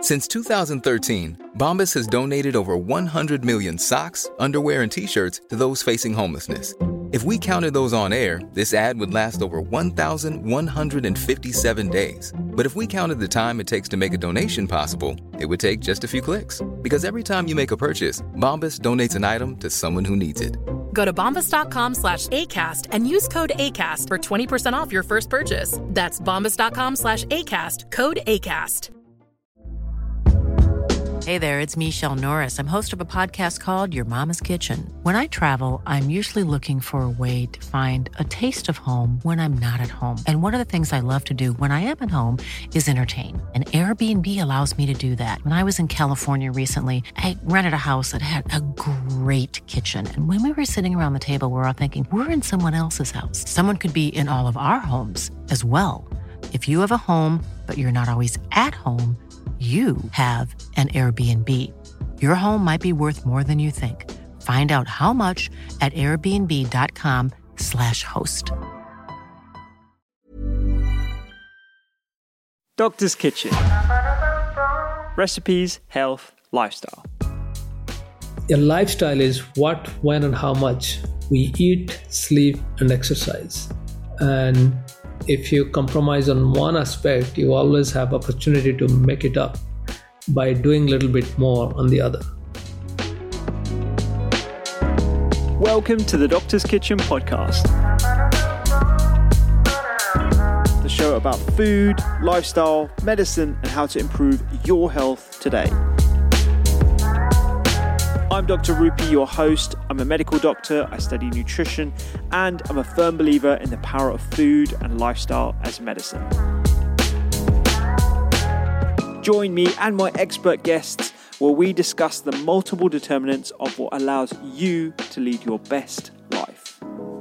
Since 2013, Bombas has donated over 100 million socks, underwear, and T-shirts to those facing homelessness. If we counted those on air, this ad would last over 1,157 days. But if we counted the time it takes to make a donation possible, it would take just a few clicks. Because every time you make a purchase, Bombas donates an item to someone who needs it. Go to bombas.com/ACAST and use code ACAST for 20% off your first purchase. That's bombas.com/ACAST, code ACAST. Hey there, it's Michelle Norris. I'm host of a podcast called Your Mama's Kitchen. When I travel, I'm usually looking for a way to find a taste of home when I'm not at home. And one of the things I love to do when I am at home is entertain. And Airbnb allows me to do that. When I was in California recently, I rented a house that had a great kitchen. And when we were sitting around the table, we were all thinking, we're in someone else's house. Someone could be in all of our homes as well. If you have a home, but you're not always at home, you have an Airbnb. Your home might be worth more than you think. Find out how much at airbnb.com/host. Doctor's Kitchen. Recipes, health, lifestyle. Your lifestyle is what, when, and how much we eat, sleep, and exercise. And if you compromise on one aspect, you always have opportunity to make it up by doing a little bit more on the other. Welcome to the Doctor's Kitchen podcast. The show about food, lifestyle, medicine, and how to improve your health today. I'm Dr. Rupi, your host. I'm a medical doctor, I study nutrition, and I'm a firm believer in the power of food and lifestyle as medicine. Join me and my expert guests where we discuss the multiple determinants of what allows you to lead your best life.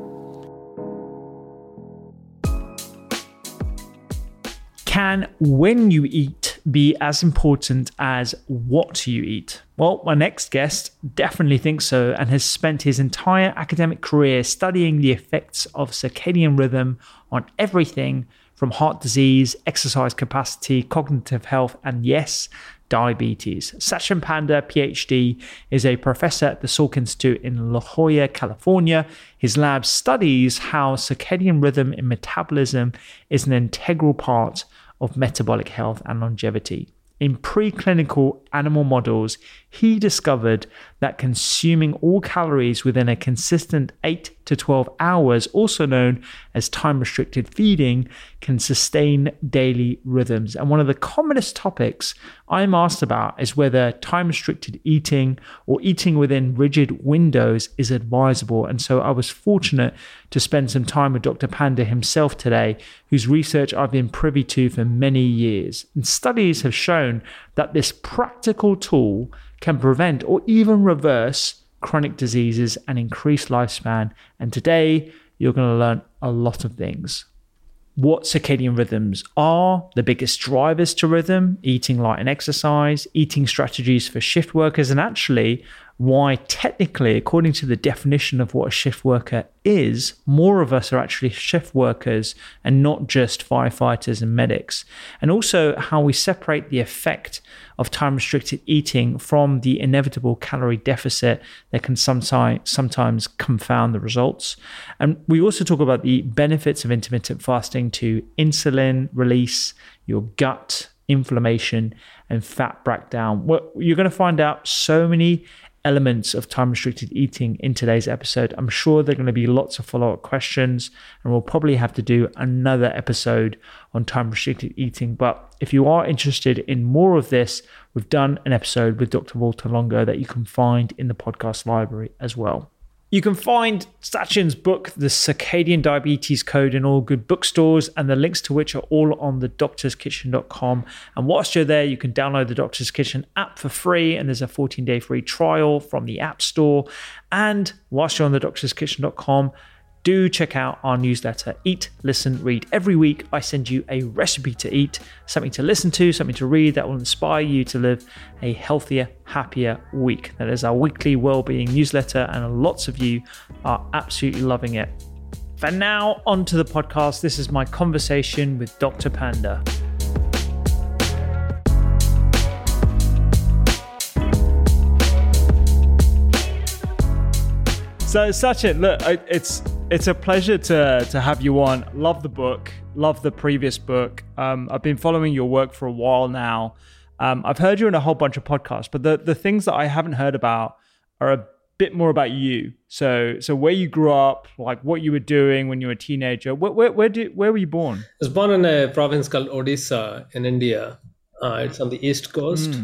Can when you eat be as important as what you eat? Well, my next guest definitely thinks so and has spent his entire academic career studying the effects of circadian rhythm on everything from heart disease, exercise capacity, cognitive health, and yes, diabetes. Sachin Panda, PhD, is a professor at the Salk Institute in La Jolla, California. His lab studies how circadian rhythm in metabolism is an integral part of metabolic health and longevity. In preclinical animal models, he discovered that consuming all calories within a consistent 8 to 12 hours, also known as time-restricted feeding, can sustain daily rhythms. And one of the commonest topics I'm asked about is whether time-restricted eating or eating within rigid windows is advisable. And so I was fortunate to spend some time with Dr. Panda himself today, whose research I've been privy to for many years. And studies have shown that this practical tool can prevent or even reverse chronic diseases and increase lifespan. And today, you're going to learn a lot of things. What circadian rhythms are, the biggest drivers to rhythm, eating light and exercise, eating strategies for shift workers, and actually why technically, according to the definition of what a shift worker is, more of us are actually shift workers and not just firefighters and medics. And also how we separate the effect of time-restricted eating from the inevitable calorie deficit that can sometimes confound the results. And we also talk about the benefits of intermittent fasting to insulin release, your gut, inflammation, and fat breakdown. Well, you're going to find out so many elements of time-restricted eating in today's episode. I'm sure there are going to be lots of follow-up questions, and we'll probably have to do another episode on time-restricted eating. But if you are interested in more of this, we've done an episode with Dr. Walter Longo that you can find in the podcast library as well. You can find Sachin's book, The Circadian Diabetes Code, in all good bookstores, and the links to which are all on thedoctorskitchen.com. And whilst you're there, you can download the Doctor's Kitchen app for free, and there's a 14-day free trial from the App Store. And whilst you're on thedoctorskitchen.com, do check out our newsletter, Eat, Listen, Read. Every week, I send you a recipe to eat, something to listen to, something to read that will inspire you to live a healthier, happier week. That is our weekly well-being newsletter, and lots of you are absolutely loving it. For now, on to the podcast. This is my conversation with Dr. Panda. So Sachin, look, it's a pleasure to have you on. Love the book, love the previous book. I've been following your work for a while now. I've heard you in a whole bunch of podcasts, but the things that I haven't heard about are a bit more about you. So where you grew up, like what you were doing when you were a teenager. Where were you born? I was born in a province called Odisha in India. It's on the east coast.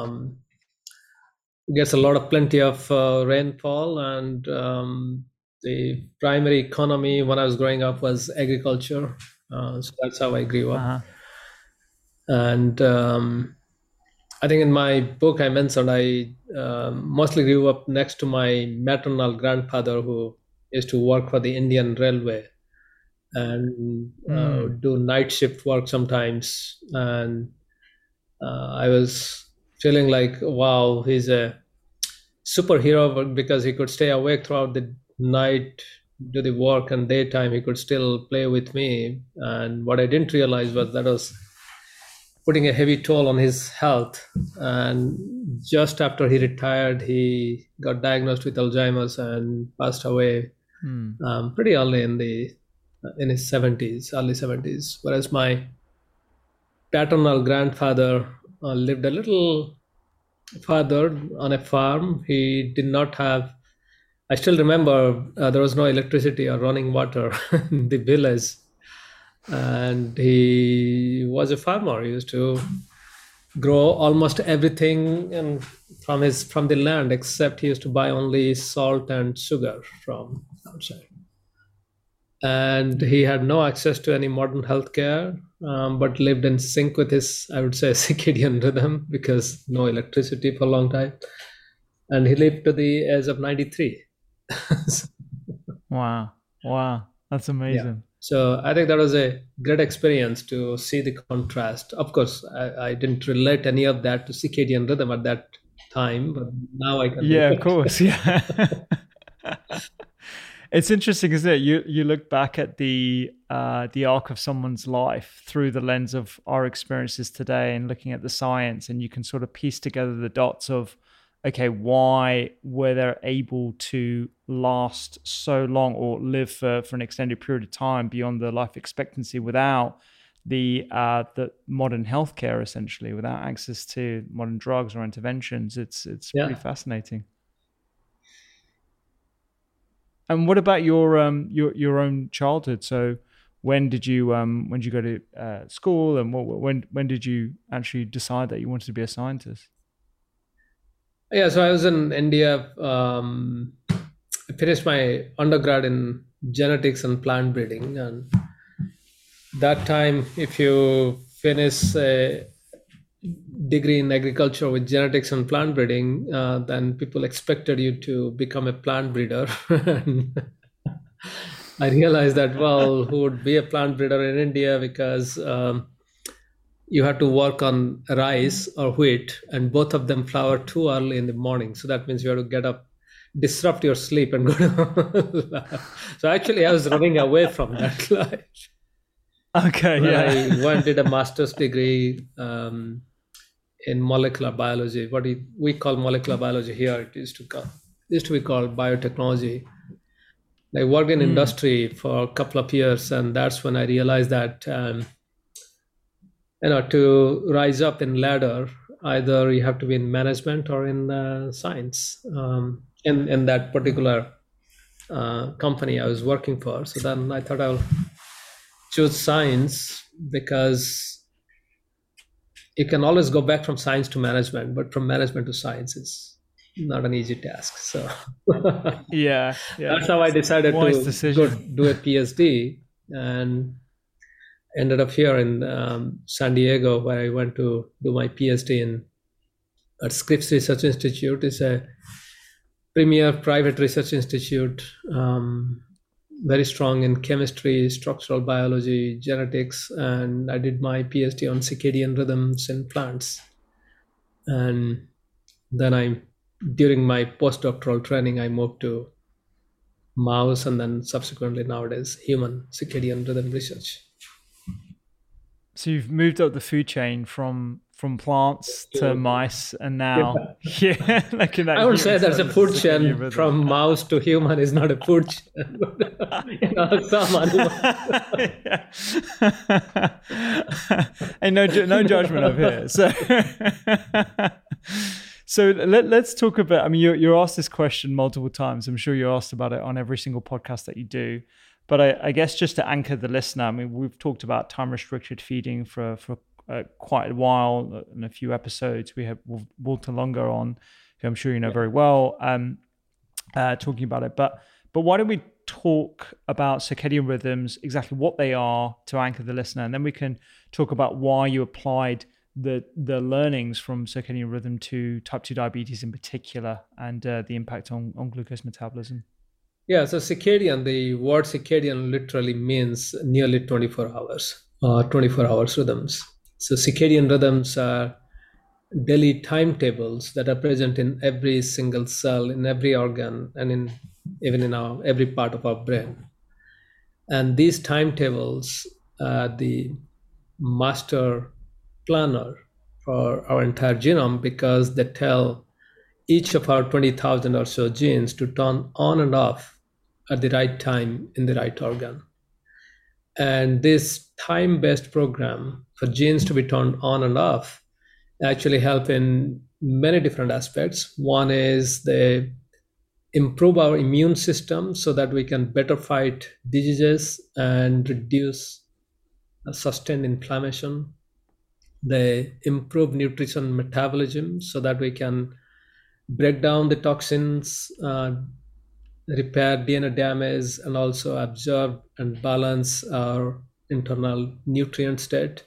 Gets plenty of rainfall, and the primary economy when I was growing up was agriculture. So that's how I grew up. And I think in my book I mentioned I mostly grew up next to my maternal grandfather, who used to work for the Indian Railway and do night shift work sometimes. And I was feeling like, wow, he's a superhero because he could stay awake throughout the night, do the work, and daytime he could still play with me. And what I didn't realize was that was putting a heavy toll on his health. And just after he retired, he got diagnosed with Alzheimer's and passed away pretty early in his early 70s. Whereas my paternal grandfather lived a little farther on a farm. He did not have, I still remember there was no electricity or running water in the village. And he was a farmer. He used to grow almost everything from the land, except he used to buy only salt and sugar from outside. And he had no access to any modern healthcare, but lived in sync with his, I would say, circadian rhythm, because no electricity for a long time. And he lived to the age of 93. Wow. That's amazing. Yeah. So I think that was a great experience to see the contrast. Of course, I didn't relate any of that to circadian rhythm at that time, but now I can. Yeah, of course. Yeah. It's interesting, isn't it? You look back at the arc of someone's life through the lens of our experiences today and looking at the science, and you can sort of piece together the dots of, okay, why were they able to last so long or live for an extended period of time beyond the life expectancy without the modern healthcare, essentially, without access to modern drugs or interventions. It's pretty fascinating. And what about your own childhood? So when did you go to school, and when did you actually decide that you wanted to be a scientist? Yeah, so I was in India. I finished my undergrad in genetics and plant breeding, and that time, if you finish a degree in agriculture with genetics and plant breeding, then people expected you to become a plant breeder. I realized that, well, who would be a plant breeder in India, because you have to work on rice or wheat, and both of them flower too early in the morning. So that means you have to get up, disrupt your sleep, and go to So actually, I was running away from that life. Okay, yeah. I went did a master's degree in molecular biology. What we call molecular biology here, it used to be called biotechnology. I worked in industry for a couple of years, and that's when I realized that to rise up in ladder, either you have to be in management or in science. In that particular company I was working for, so then I thought I'll choose science, because you can always go back from science to management, but from management to science is not an easy task. So yeah, that's how I decided to decision. go do a PhD, and ended up here in San Diego, where I went to do my PhD at Scripps Research Institute. It's a premier private research institute, very strong in chemistry, structural biology, genetics, and I did my PhD on circadian rhythms in plants. And then during my postdoctoral training, I moved to mouse, and then subsequently nowadays human circadian rhythm research. So you've moved up the food chain from from plants to mice, and now looking at I would say there's a food chain rhythm. from mouse to human is not a food chain. Some animals. And no judgment over here. So let's talk about. I mean, you're asked this question multiple times. I'm sure you're asked about it on every single podcast that you do. But I guess just to anchor the listener, I mean, we've talked about time-restricted feeding for quite a while in a few episodes. We have Walter Longer on, who I'm sure you know very well, talking about it. But why don't we talk about circadian rhythms, exactly what they are, to anchor the listener, and then we can talk about why you applied the learnings from circadian rhythm to type 2 diabetes in particular, and the impact on glucose metabolism. Yeah, so circadian, the word circadian literally means nearly 24 hours, 24 hours rhythms. So circadian rhythms are daily timetables that are present in every single cell, in every organ, and even in every part of our brain. And these timetables are the master planner for our entire genome, because they tell each of our 20,000 or so genes to turn on and off at the right time in the right organ. And this time-based program for genes to be turned on and off actually help in many different aspects. One is they improve our immune system so that we can better fight diseases and reduce sustained inflammation. They improve nutrition metabolism so that we can break down the toxins, repair DNA damage, and also absorb and balance our internal nutrient state.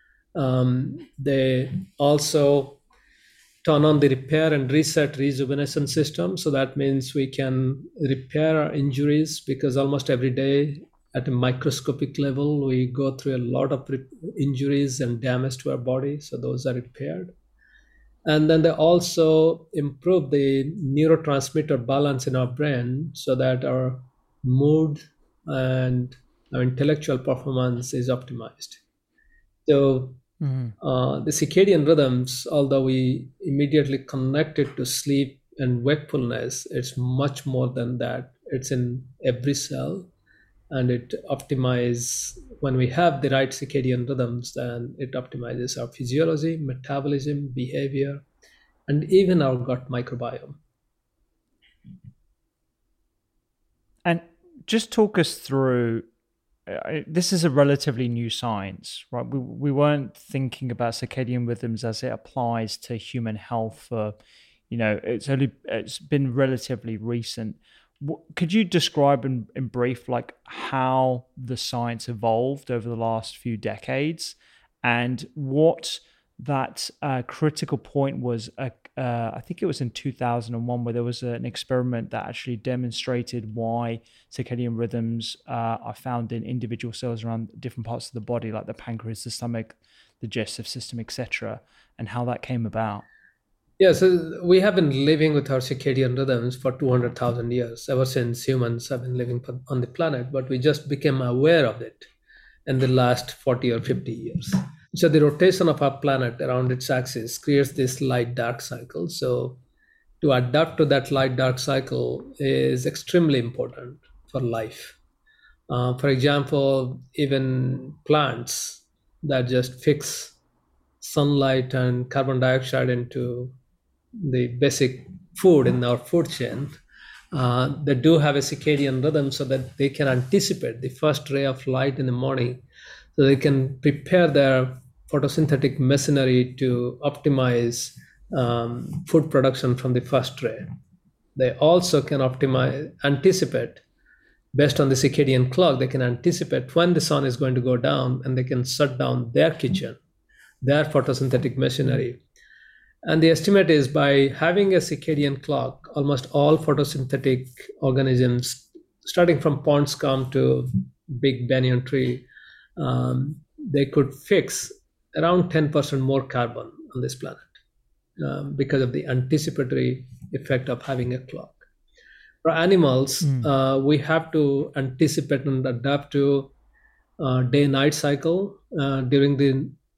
They also turn on the repair and reset rejuvenation system. So that means we can repair our injuries, because almost every day at a microscopic level, we go through a lot of injuries and damage to our body. So those are repaired. And then they also improve the neurotransmitter balance in our brain so that our mood and our intellectual performance is optimized. So the circadian rhythms, although we immediately connect it to sleep and wakefulness, it's much more than that. It's in every cell, and it optimizes. When we have the right circadian rhythms, then it optimizes our physiology, metabolism, behavior, and even our gut microbiome. And just talk us through, this is a relatively new science, right? We weren't thinking about circadian rhythms as it applies to human health for, it's been relatively recent. Could you describe in brief, like, how the science evolved over the last few decades, and what that critical point was? I think it was in 2001, where there was an experiment that actually demonstrated why circadian rhythms are found in individual cells around different parts of the body, like the pancreas, the stomach, the digestive system, etc., and how that came about. Yeah, so we have been living with our circadian rhythms for 200,000 years, ever since humans have been living on the planet, but we just became aware of it in the last 40 or 50 years. So the rotation of our planet around its axis creates this light-dark cycle. So to adapt to that light-dark cycle is extremely important for life. For example, even plants that just fix sunlight and carbon dioxide into the basic food in our food chain, they do have a circadian rhythm so that they can anticipate the first ray of light in the morning, so they can prepare their photosynthetic machinery to optimize food production from the first ray. They also can anticipate, based on the circadian clock, they can anticipate when the sun is going to go down, and they can shut down their kitchen, their photosynthetic machinery. And the estimate is, by having a circadian clock, almost all photosynthetic organisms, starting from pond scum to big banyan tree, they could fix around 10% more carbon on this planet because of the anticipatory effect of having a clock. For animals, we have to anticipate and adapt to day-night cycle during the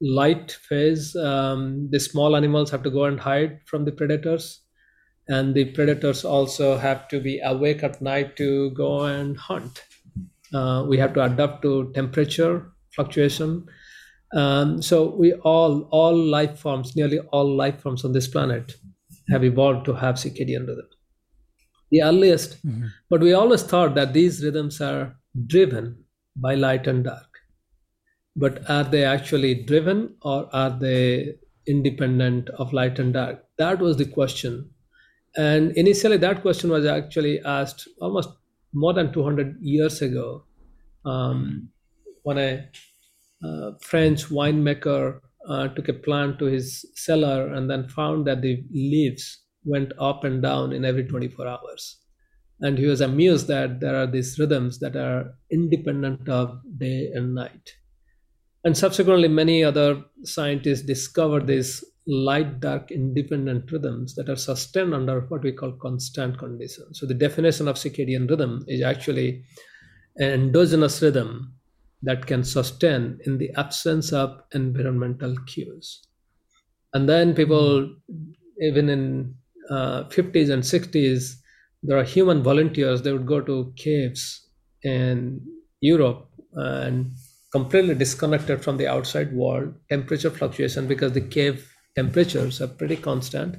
light phase, the small animals have to go and hide from the predators, and the predators also have to be awake at night to go and hunt. We have to adapt to temperature fluctuation. So we all life forms, nearly all life forms on this planet have evolved to have circadian rhythm. The earliest, but we always thought that these rhythms are driven by light and dark. But are they actually driven, or are they independent of light and dark? That was the question. And initially, that question was actually asked almost more than 200 years ago, when a French winemaker took a plant to his cellar and then found that the leaves went up and down in every 24 hours. And he was amused that there are these rhythms that are independent of day and night. And subsequently, many other scientists discovered these light-dark independent rhythms that are sustained under what we call constant conditions. So the definition of circadian rhythm is actually an endogenous rhythm that can sustain in the absence of environmental cues. And then people, even in 50s and 60s, there are human volunteers. They would go to caves in Europe and completely disconnected from the outside world, temperature fluctuation, because the cave temperatures are pretty constant.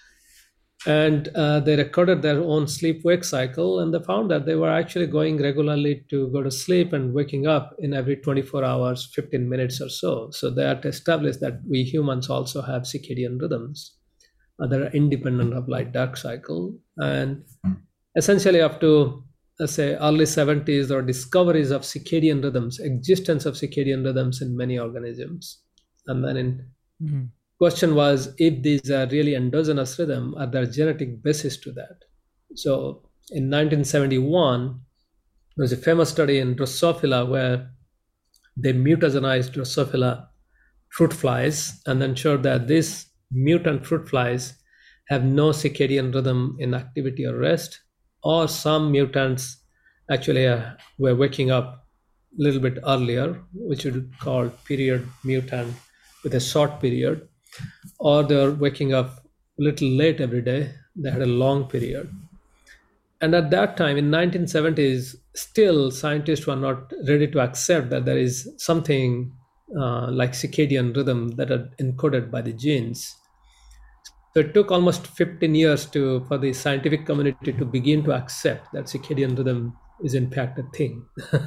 And they recorded their own sleep-wake cycle, and they found that they were actually going regularly to go to sleep and waking up in every 24 hours, 15 minutes or so. So they had established that we humans also have circadian rhythms that are independent of light-dark cycle. And essentially up to, let's say, early 70s, there are discoveries of circadian rhythms, existence of circadian rhythms in many organisms. And then question was, if these are really endogenous rhythm, are there genetic basis to that? So in 1971, there was a famous study in Drosophila where they mutagenized Drosophila fruit flies and then showed that these mutant fruit flies have no circadian rhythm in activity or rest, or some mutants actually were waking up a little bit earlier, which would call period mutant with a short period, or they were waking up a little late every day. They had a long period. And at that time, in 1970s, still scientists were not ready to accept that there is something like circadian rhythm that are encoded by the genes. So it took almost 15 years for the scientific community to begin to accept that circadian rhythm is in fact a thing.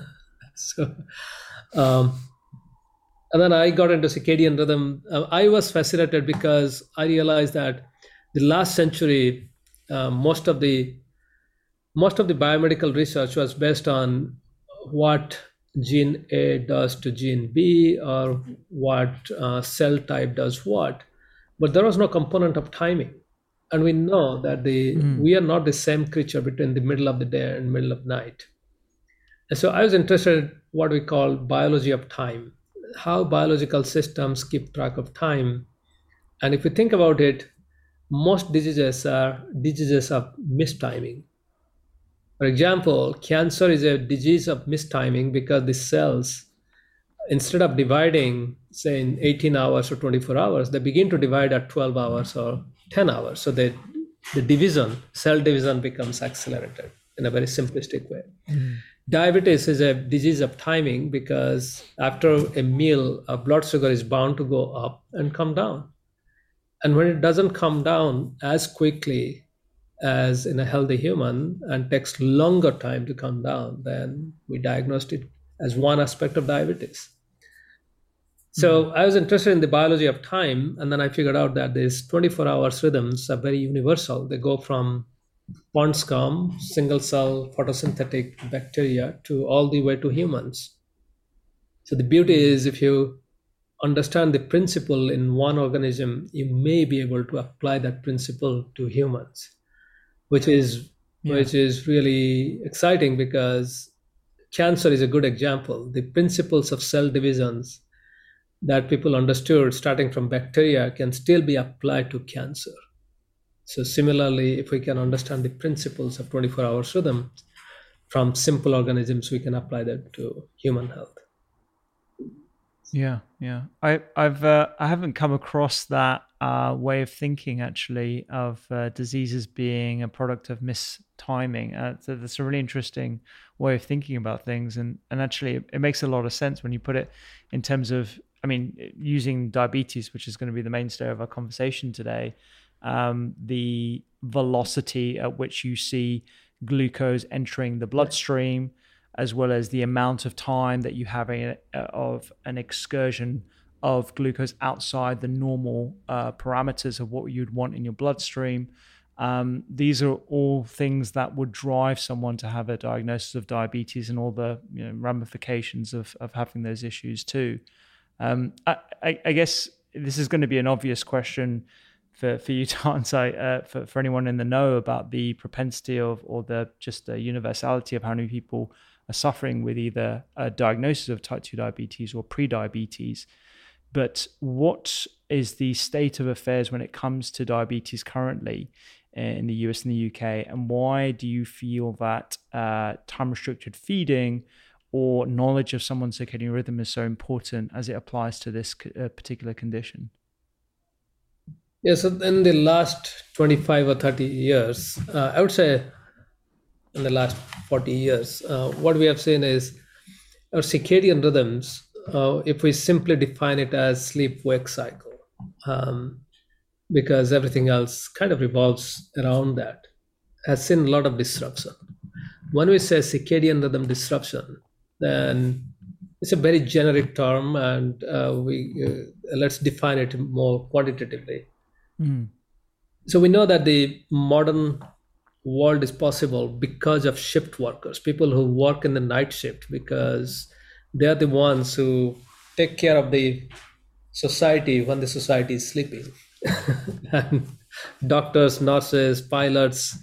And then I got into circadian rhythm. I was fascinated because I realized that the last century, most of the biomedical research was based on what gene A does to gene B, or what cell type does what. But there was no component of timing. And we know that we are not the same creature between the middle of the day and middle of night. And so I was interested in what we call biology of time, how biological systems keep track of time. And if you think about it, most diseases are diseases of mistiming. For example, cancer is a disease of mistiming because the cells, instead of dividing, say, in 18 hours or 24 hours, they begin to divide at 12 hours or 10 hours. So the cell division becomes accelerated in a very simplistic way. Diabetes is a disease of timing because after a meal, our blood sugar is bound to go up and come down. And when it doesn't come down as quickly as in a healthy human and takes longer time to come down, then we diagnosed it as one aspect of diabetes. So I was interested in the biology of time, and then I figured out that these 24-hour rhythms are very universal. They go from pond scum, single cell photosynthetic bacteria, to all the way to humans. So the beauty is, if you understand the principle in one organism, you may be able to apply that principle to humans, which is really exciting, because cancer is a good example. The principles of cell divisions that people understood starting from bacteria can still be applied to cancer. So similarly, if we can understand the principles of 24-hour rhythm from simple organisms, we can apply that to human health. Yeah. I haven't come across that way of thinking actually of diseases being a product of mistiming. So that's a really interesting way of thinking about things, and actually it makes a lot of sense when you put it in terms of, I mean, using diabetes, which is going to be the mainstay of our conversation today. The velocity at which you see glucose entering the bloodstream, as well as the amount of time that you have of an excursion of glucose outside the normal parameters of what you'd want in your bloodstream. These are all things that would drive someone to have a diagnosis of diabetes and all the ramifications of having those issues too. I guess this is going to be an obvious question for you to answer for anyone in the know about the propensity of, or the universality of how many people are suffering with either a diagnosis of type 2 diabetes or pre-diabetes. But what is the state of affairs when it comes to diabetes currently in the US and the UK? And why do you feel that time-restricted feeding or knowledge of someone's circadian rhythm is so important as it applies to this particular condition? Yeah, so in the last 25 or 30 years, I would say in the last 40 years, what we have seen is our circadian rhythms, if we simply define it as sleep-wake cycle, because everything else kind of revolves around that, has seen a lot of disruption. When we say circadian rhythm disruption, then it's a very generic term, and let's define it more quantitatively. So we know that the modern world is possible because of shift workers, people who work in the night shift, because they are the ones who take care of the society when the society is sleeping. And doctors, nurses, pilots,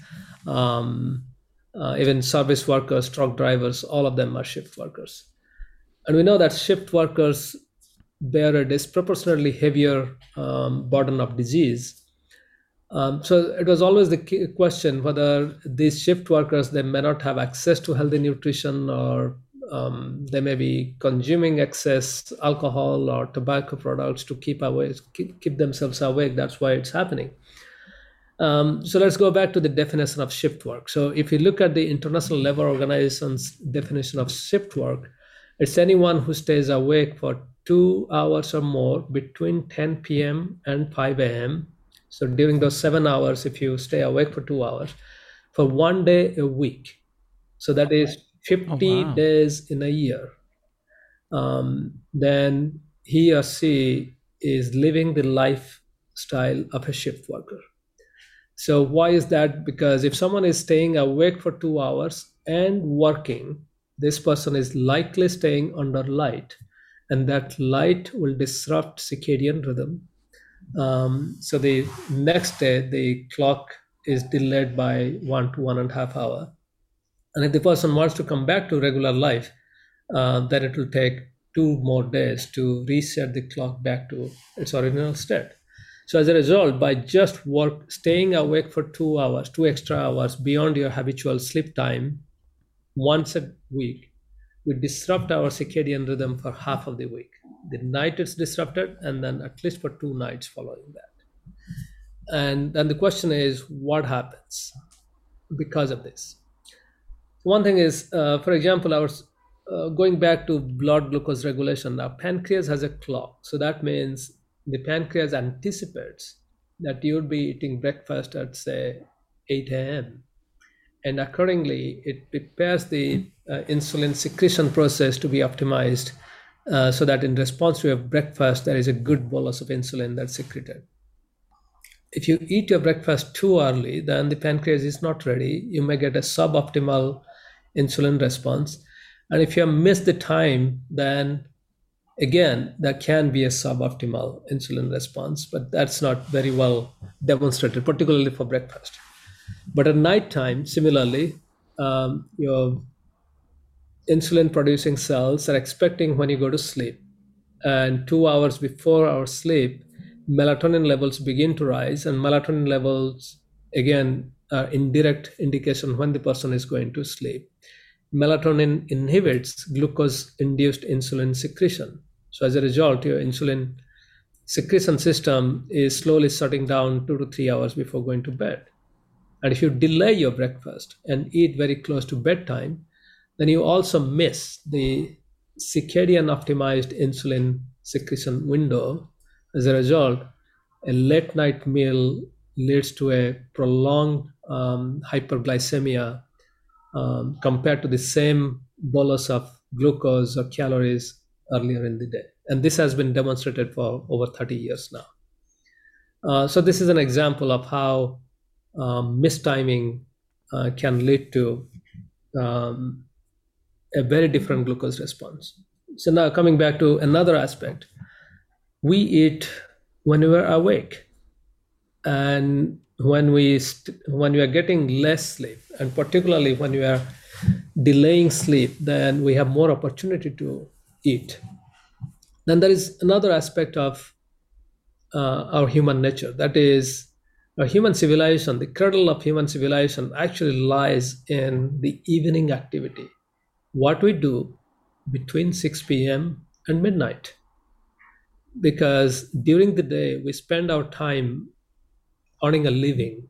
even service workers, truck drivers, all of them are shift workers. And we know that shift workers bear a disproportionately heavier burden of disease. So it was always the question whether these shift workers, they may not have access to healthy nutrition, or they may be consuming excess alcohol or tobacco products to keep themselves awake. That's why it's happening. So let's go back to the definition of shift work. So if you look at the International Labour Organization's definition of shift work, it's anyone who stays awake for 2 hours or more between 10 p.m. and 5 a.m. So during those 7 hours, if you stay awake for 2 hours, for 1 day a week, so that is 50 days in a year, then he or she is living the lifestyle of a shift worker. So why is that? Because if someone is staying awake for 2 hours and working, this person is likely staying under light, and that light will disrupt circadian rhythm. So the next day, the clock is delayed by 1 to 1.5 hours. And if the person wants to come back to regular life, then it will take 2 more days to reset the clock back to its original state. So as a result, by just staying awake for 2 hours, 2 extra hours beyond your habitual sleep time, once a week, we disrupt our circadian rhythm for half of the week. The night is disrupted, and then at least for 2 nights following that. And then the question is, what happens because of this? One thing is, for example, going back to blood glucose regulation, our pancreas has a clock. So that means the pancreas anticipates that you would be eating breakfast at, say, 8 a.m. And accordingly, it prepares the insulin secretion process to be optimized so that in response to your breakfast, there is a good bolus of insulin that's secreted. If you eat your breakfast too early, then the pancreas is not ready. You may get a suboptimal insulin response. And if you miss the time, then again, there can be a suboptimal insulin response, but that's not very well demonstrated, particularly for breakfast. But at nighttime, similarly, your insulin producing cells are expecting when you go to sleep. And 2 hours before our sleep, melatonin levels begin to rise, and melatonin levels, again, are indirect indication when the person is going to sleep. Melatonin inhibits glucose-induced insulin secretion. So as a result, your insulin secretion system is slowly shutting down 2 to 3 hours before going to bed. And if you delay your breakfast and eat very close to bedtime, then you also miss the circadian optimized insulin secretion window. As a result, a late night meal leads to a prolonged hyperglycemia compared to the same bolus of glucose or calories earlier in the day. And this has been demonstrated for over 30 years now. So this is an example of how mistiming can lead to a very different glucose response. So now coming back to another aspect, we eat when we are awake, and when we are getting less sleep, and particularly when we are delaying sleep, then we have more opportunity to eat. Then there is another aspect of our human nature, that is, our human civilization. The cradle of human civilization actually lies in the evening activity, what we do between 6 p.m. and midnight. Because during the day, we spend our time earning a living,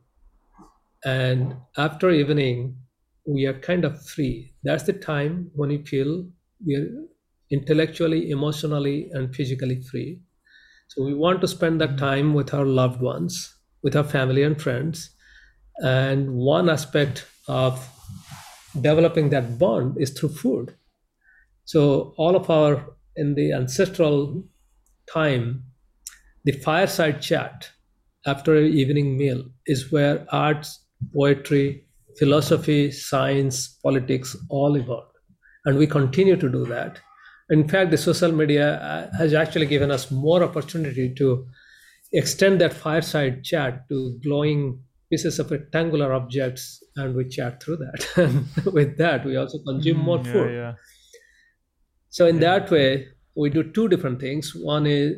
and after evening, we are kind of free. That's the time when we feel we are intellectually, emotionally, and physically free. So we want to spend that time with our loved ones, with our family and friends. And one aspect of developing that bond is through food. So all of our, in the ancestral time, the fireside chat after an evening meal is where arts, poetry, philosophy, science, politics all evolved. And we continue to do that. In fact, the social media has actually given us more opportunity to extend that fireside chat to glowing pieces of rectangular objects, and we chat through that. And with that, we also consume more food. Yeah. So in that way, we do two different things. One is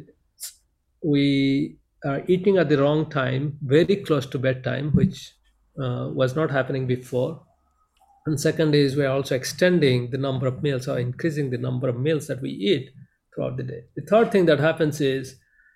we are eating at the wrong time, very close to bedtime, which was not happening before. And second is we're also extending the number of meals, or increasing the number of meals that we eat throughout the day. The third thing that happens is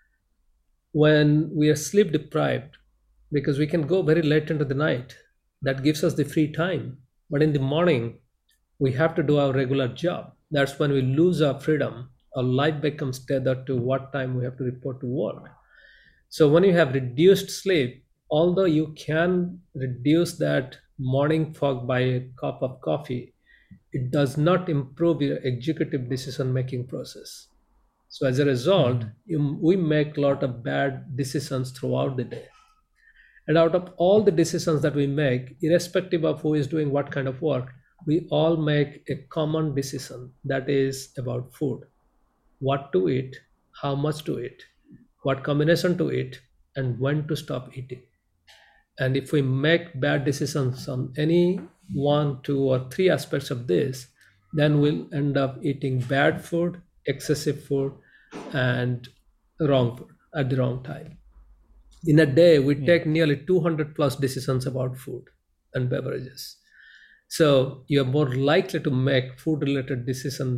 when we are sleep deprived, because we can go very late into the night, that gives us the free time. But in the morning, we have to do our regular job. That's when we lose our freedom. Our life becomes tethered to what time we have to report to work. So when you have reduced sleep, although you can reduce that morning fog by a cup of coffee, it does not improve your executive decision-making process. So as a result, we make a lot of bad decisions throughout the day. And out of all the decisions that we make, irrespective of who is doing what kind of work, we all make a common decision, that is about food. What to eat, how much to eat, what combination to eat, and when to stop eating. And if we make bad decisions on any 1, 2, or 3 aspects of this, then we'll end up eating bad food, excessive food, and wrong food at the wrong time. In a day, we take nearly 200 plus decisions about food and beverages. So you're more likely to make food-related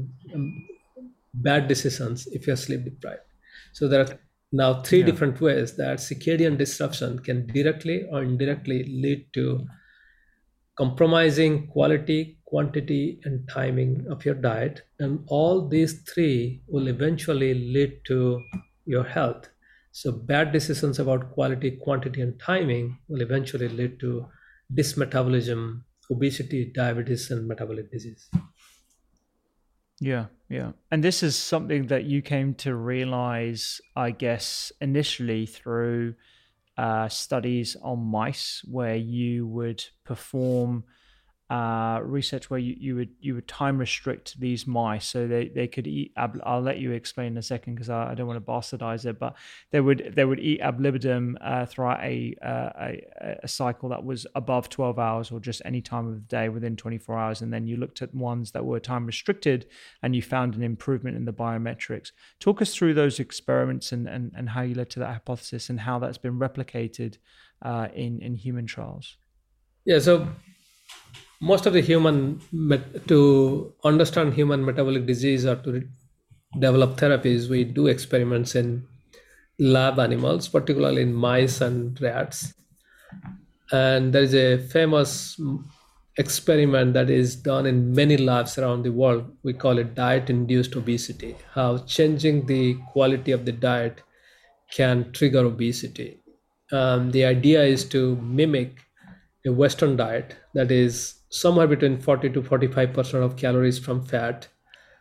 bad decisions if you're sleep deprived. So there are now 3 different ways that circadian disruption can directly or indirectly lead to compromising quality, quantity, and timing of your diet. And all these 3 will eventually lead to your health. So bad decisions about quality, quantity, and timing will eventually lead to dysmetabolism, obesity, diabetes, and metabolic disease. Yeah. And this is something that you came to realize, I guess, initially through studies on mice, where you would perform research where you would time restrict these mice so they could eat. I'll let you explain in a second because I don't want to bastardize it, but they would eat ab libitum throughout a cycle that was above 12 hours or just any time of the day within 24 hours. And then you looked at ones that were time restricted and you found an improvement in the biometrics. Talk us through those experiments and how you led to that hypothesis and how that's been replicated in human trials. Yeah, so most of the to understand human metabolic disease or to develop therapies, we do experiments in lab animals, particularly in mice and rats. And there is a famous experiment that is done in many labs around the world. We call it diet-induced obesity, how changing the quality of the diet can trigger obesity. The idea is to mimic a Western diet that is somewhere between 40 to 45% of calories from fat,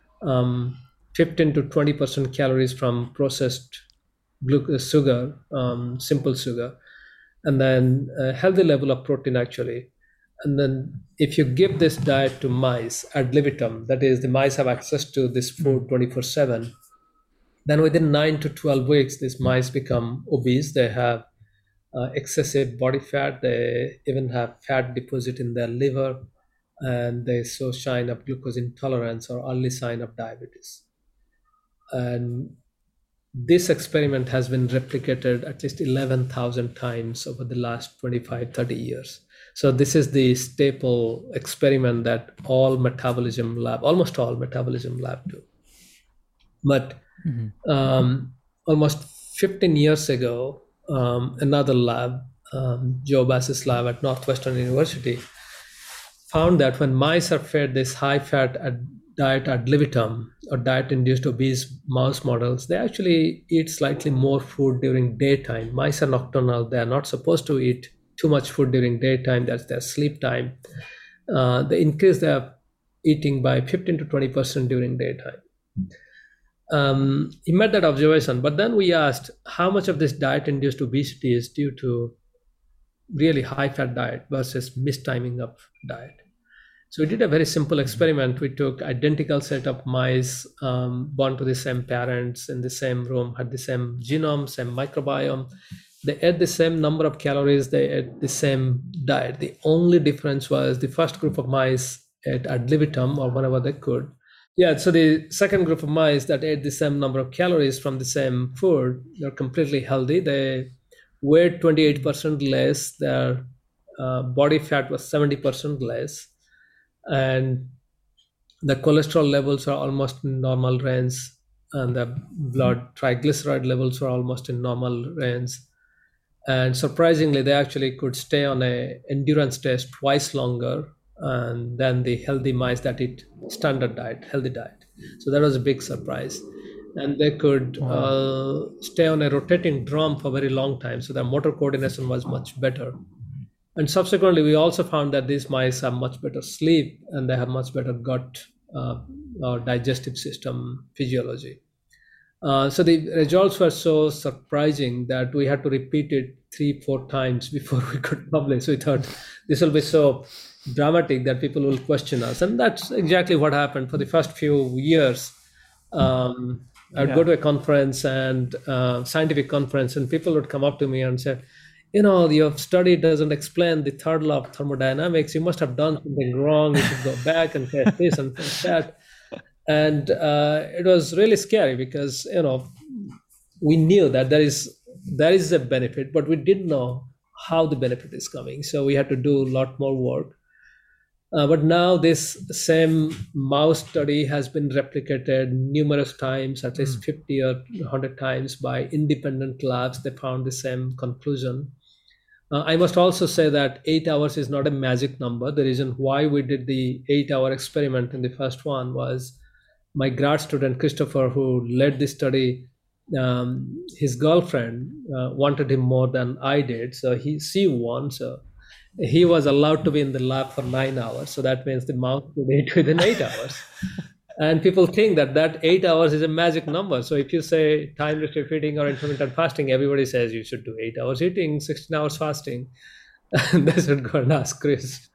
15 to 20% calories from processed glucose, sugar, simple sugar, and then a healthy level of protein actually. And then if you give this diet to mice ad libitum, that is, the mice have access to this food 24/7, then within 9 to 12 weeks, these mice become obese. They have excessive body fat. They even have fat deposit in their liver, and they show sign of glucose intolerance or early sign of diabetes. And this experiment has been replicated at least 11,000 times over the last 25, 30 years. So this is the staple experiment that almost all metabolism lab do. But almost 15 years ago, another lab, Joe Bass's lab at Northwestern University, found that when mice are fed this high-fat diet ad libitum or diet-induced obese mouse models, they actually eat slightly more food during daytime. Mice are nocturnal. They are not supposed to eat too much food during daytime. That's their sleep time. They increase their eating by 15 to 20% during daytime. He made that observation, but then we asked how much of this diet-induced obesity is due to really high-fat diet versus mistiming of diet. So we did a very simple experiment. We took identical set of mice born to the same parents in the same room, had the same genome, same microbiome. They ate the same number of calories. They ate the same diet. The only difference was the first group of mice ate ad libitum or whenever they could. Yeah, so the second group of mice that ate the same number of calories from the same food, they're completely healthy. They weighed 28% less. Their body fat was 70% less. And the cholesterol levels are almost in normal range. And the blood triglyceride levels are almost in normal range. And surprisingly, they actually could stay on an endurance test twice longer than the healthy mice that eat standard diet, healthy diet. So that was a big surprise. And they could stay on a rotating drum for a very long time. So their motor coordination was much better. And subsequently, we also found that these mice have much better sleep and they have much better gut or digestive system physiology. So the results were so surprising that we had to repeat it 3-4 times before we could publish. We thought this will be so dramatic that people will question us. And that's exactly what happened. For the first few years, I'd go to a conference and scientific conference, and people would come up to me and say, your study doesn't explain the third law of thermodynamics. You must have done something wrong. You should go back and test this and test that. And it was really scary because, we knew that there is a benefit, but we didn't know how the benefit is coming. So we had to do a lot more work. But now this same mouse study has been replicated numerous times, at least 50 or 100 times by independent labs. They found the same conclusion. I must also say that 8 hours is not a magic number. The reason why we did the 8-hour experiment in the first one was my grad student, Christopher, who led this study, his girlfriend wanted him more than I did. So she won. So he was allowed to be in the lab for 9 hours. So that means the mouse could eat within 8 hours. And people think that 8 hours is a magic number. So if you say time restricted feeding or intermittent fasting, everybody says you should do 8 hours eating, 16 hours fasting. And they should go and ask Chris.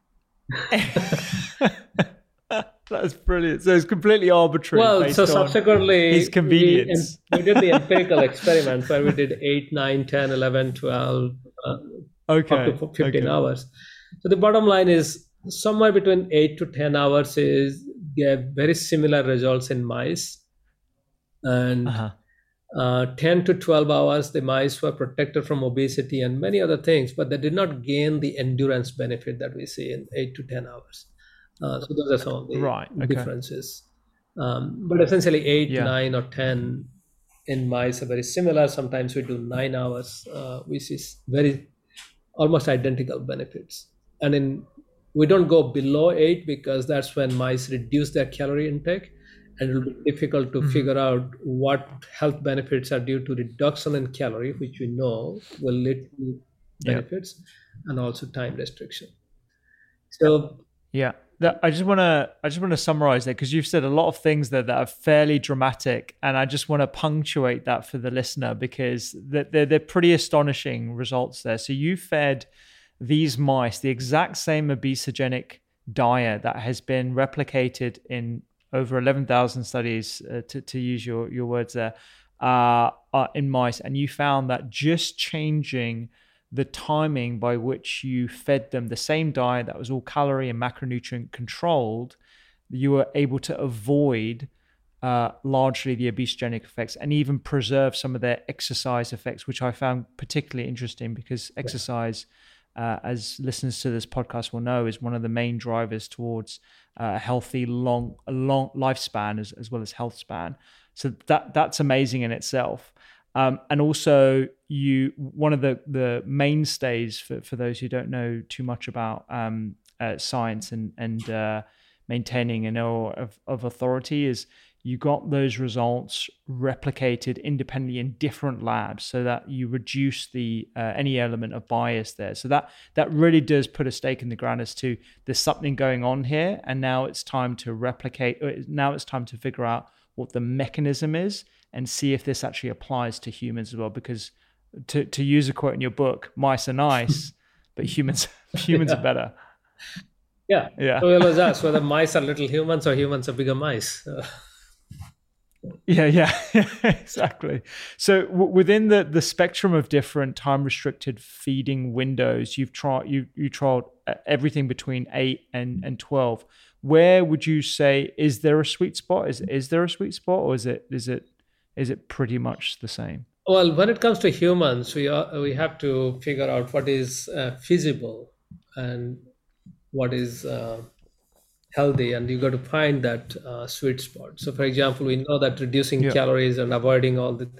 That's brilliant. So it's completely arbitrary. Well, so subsequently, his convenience. We did the empirical experiment where we did 8, 9, 10, 11, 12, up to 15 hours. So the bottom line is somewhere between 8 to 10 hours gave very similar results in mice. And 10 to 12 hours, the mice were protected from obesity and many other things, but they did not gain the endurance benefit that we see in 8 to 10 hours. So those are some of the differences. But essentially 8, Yeah. 9, or 10 in mice are very similar. Sometimes we do 9 hours. We see very almost identical benefits. And we don't go below 8 because that's when mice reduce their calorie intake, and it will be difficult to figure out what health benefits are due to reduction in calorie, which we know will lead to Yeah. benefits, and also time restriction. So Yeah. I just want to summarize that, because you've said a lot of things there that are fairly dramatic, and I just want to punctuate that for the listener, because they're pretty astonishing results there. So you fed these mice the exact same obesogenic diet that has been replicated in over 11,000 studies, to use your words there, in mice, and you found that just changing the timing by which you fed them the same diet that was all calorie and macronutrient controlled, you were able to avoid largely the obesogenic effects and even preserve some of their exercise effects, which I found particularly interesting, because exercise, as listeners to this podcast will know, is one of the main drivers towards a healthy long lifespan as well as health span. So that's amazing in itself. And also, one of the mainstays for those who don't know too much about science and maintaining an awe of authority is you got those results replicated independently in different labs, so that you reduce the any element of bias there. So that really does put a stake in the ground as to there's something going on here, and now it's time to replicate. Now it's time to figure out what the mechanism is, and see if this actually applies to humans as well. Because to use a quote in your book, mice are nice, but humans are better. Yeah. Yeah. So we always ask whether mice are little humans or humans are bigger mice. Yeah, exactly. So within the spectrum of different time restricted feeding windows, you tried everything between 8 and 12. Where would you say, is there a sweet spot? Is there a sweet spot, or is it pretty much the same? Well, when it comes to humans, we have to figure out what is feasible and what is healthy, and you got to find that sweet spot. So, for example, we know that reducing calories and avoiding all the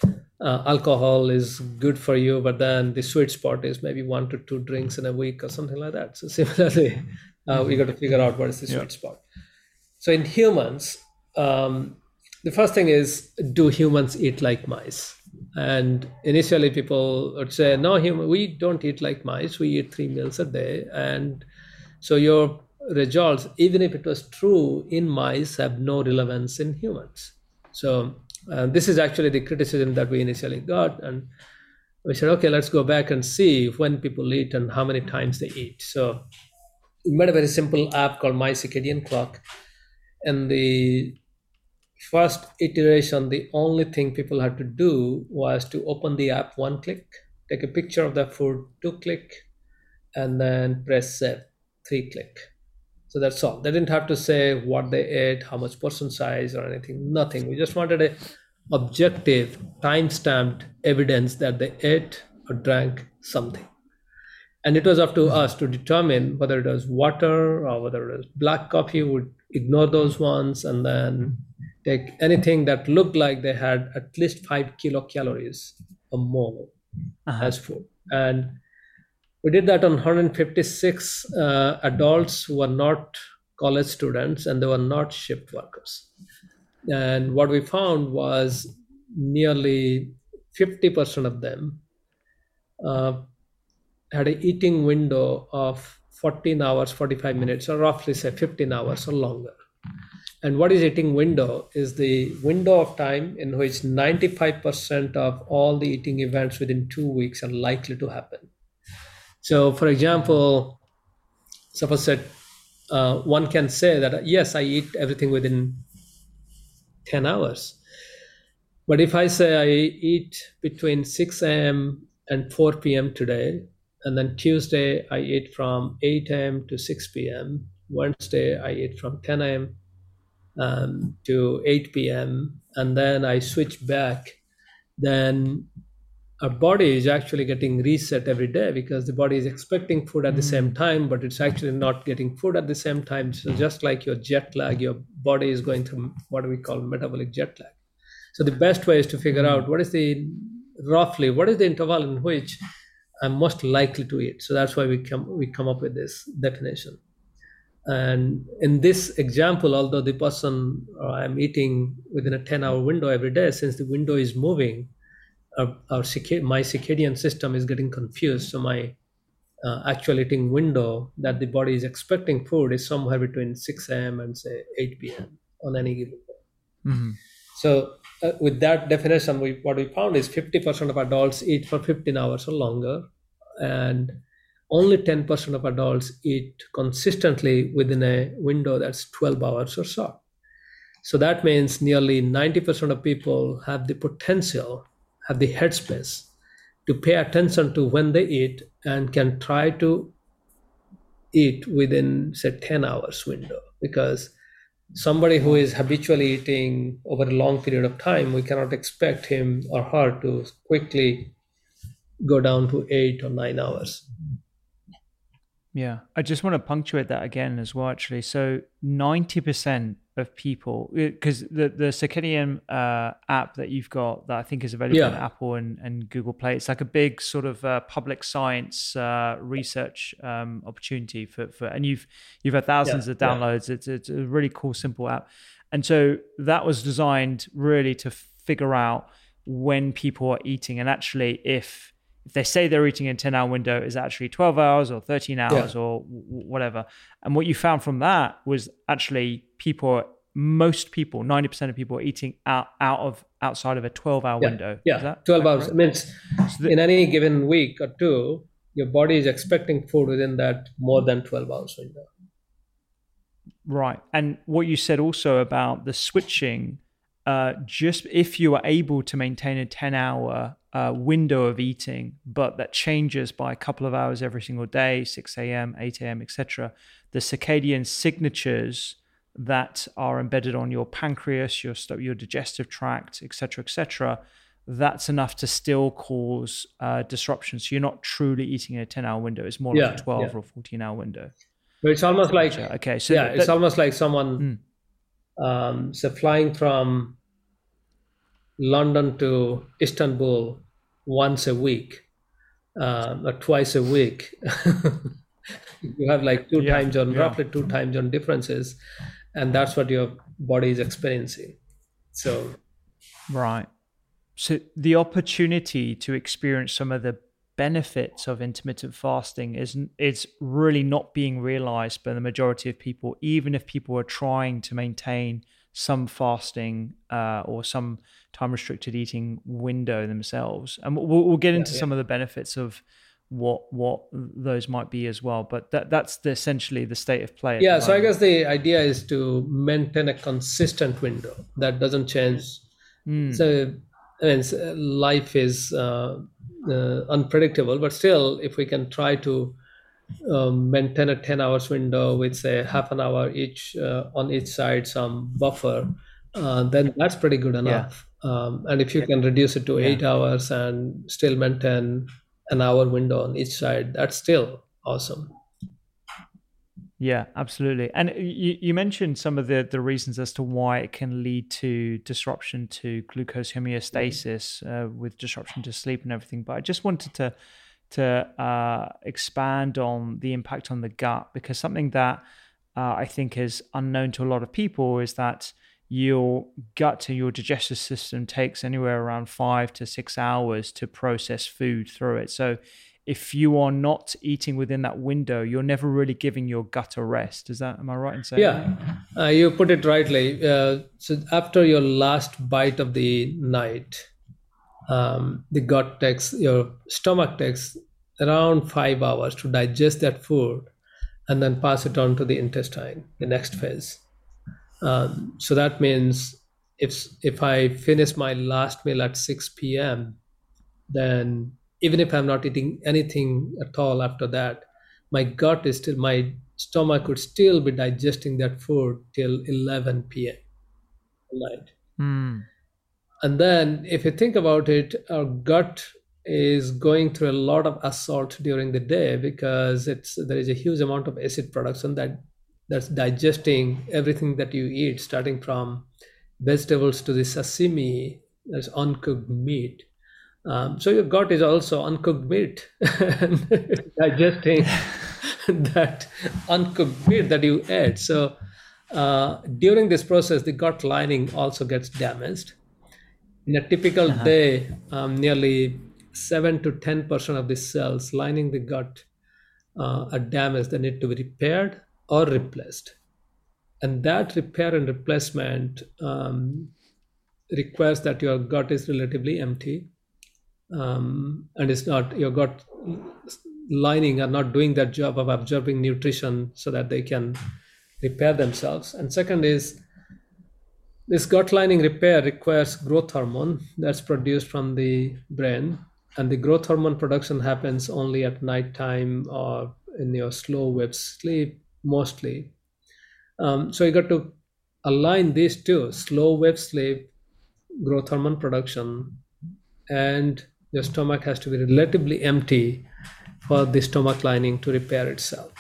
alcohol is good for you, but then the sweet spot is maybe 1 to 2 drinks in a week or something like that. So, similarly, we got to figure out what is the sweet spot. So, in humans, the first thing is, do humans eat like mice? And initially, people would say, no, we don't eat like mice. We eat 3 meals a day. And so your results, even if it was true in mice, have no relevance in humans. So this is actually the criticism that we initially got. And we said, okay, let's go back and see when people eat and how many times they eat. So we made a very simple app called My Circadian Clock. And the first iteration, the only thing people had to do was to open the app 1 click, take a picture of the food 2 click, and then press save 3 click. So that's all. They didn't have to say what they ate, how much portion size or anything, nothing. We just wanted a objective, time-stamped evidence that they ate or drank something. And it was up to us to determine whether it was water or whether it was black coffee. We would ignore those ones and then take anything that looked like they had at least 5 kilocalories or more as food. And we did that on 156 adults who were not college students and they were not shift workers. And what we found was nearly 50% of them had an eating window of 14 hours, 45 minutes, or roughly say 15 hours or longer. And what is eating window is the window of time in which 95% of all the eating events within 2 weeks are likely to happen. So, for example, suppose that one can say that, yes, I eat everything within 10 hours. But if I say I eat between 6 a.m. and 4 p.m. today, and then Tuesday I eat from 8 a.m. to 6 p.m., Wednesday I eat from 10 a.m. to 8 p.m., and then I switch back, then our body is actually getting reset every day because the body is expecting food at the same time, but it's actually not getting food at the same time. So just like your jet lag, your body is going through what we call metabolic jet lag. So the best way is to figure out what is the interval in which I'm most likely to eat. So that's why we come up with this definition. And in this example, although the person I'm eating within a 10-hour window every day, since the window is moving, my circadian system is getting confused. So my actual eating window that the body is expecting food is somewhere between 6 a.m. and say 8 p.m. on any given day. Mm-hmm. So with that definition, what we found is 50% of adults eat for 15 hours or longer, and only 10% of adults eat consistently within a window that's 12 hours or so. So that means nearly 90% of people have the potential, have the headspace to pay attention to when they eat and can try to eat within, say, 10 hours window. Because somebody who is habitually eating over a long period of time, we cannot expect him or her to quickly go down to 8 or 9 hours. Yeah, I just want to punctuate that again as well, actually. So 90% of people, because the Circadian app that you've got that I think is available on Apple and Google Play, it's like a big sort of public science research opportunity for and you've had thousands of downloads. It's a really cool, simple app. And so that was designed really to figure out when people are eating, and actually if they say they're eating in a 10-hour window, is actually 12 hours or 13 hours or whatever. And what you found from that was actually most people, 90% of people are eating outside of a 12-hour window. Yeah, is that 12 hours. Right? It means in any given week or two, your body is expecting food within that more than 12 hours window. Right. And what you said also about the switching, just if you are able to maintain a 10-hour window of eating, but that changes by a couple of hours every single day, 6 a.m., 8 a.m., etc., the circadian signatures that are embedded on your pancreas, your digestive tract, etc., that's enough to still cause disruptions. So you're not truly eating in a 10-hour window. It's more like a 12 or 14-hour window. But it's almost like it's almost like someone so flying from London to Istanbul once a week or twice a week. You have like roughly 2 time zone differences, and that's what your body is experiencing. So right. So the opportunity to experience some of the benefits of intermittent fasting is really not being realized by the majority of people, even if people are trying to maintain some fasting or some time restricted eating window themselves. And we'll get into some of the benefits of what those might be as well. But that's essentially the state of play. Yeah. So I guess the idea is to maintain a consistent window that doesn't change. So I mean, life is unpredictable, but still, if we can try to maintain a 10 hours window with say half an hour each on each side, some buffer, then that's pretty good enough. And if you can reduce it to 8 hours and still maintain an hour window on each side, that's still awesome. Yeah, absolutely. And you mentioned some of the reasons as to why it can lead to disruption to glucose homeostasis with disruption to sleep and everything. But I just wanted to expand on the impact on the gut, because something that I think is unknown to a lot of people is that your gut and your digestive system takes anywhere around 5 to 6 hours to process food through it. So if you are not eating within that window, you're never really giving your gut a rest. Am I right in saying that? You put it rightly. So after your last bite of the night, your stomach takes around 5 hours to digest that food and then pass it on to the intestine, the next phase. So that means if I finish my last meal at 6 p.m., then even if I'm not eating anything at all after that, my stomach would still be digesting that food till 11 p.m. at night. And then if you think about it, our gut is going through a lot of assault during the day because there is a huge amount of acid production that's digesting everything that you eat, starting from vegetables to the sashimi, that's uncooked meat. So your gut is also uncooked meat, digesting that uncooked meat that you ate. So during this process, the gut lining also gets damaged. In a typical day, nearly 7 to 10% of the cells lining the gut are damaged. They need to be repaired or replaced. And that repair and replacement requires that your gut is relatively empty, and it's not, your gut lining are not doing that job of absorbing nutrition so that they can repair themselves. And second is, this gut lining repair requires growth hormone that's produced from the brain, and the growth hormone production happens only at nighttime or in your slow wave sleep mostly. So you got to align these two: slow wave sleep, growth hormone production, and your stomach has to be relatively empty for the stomach lining to repair itself.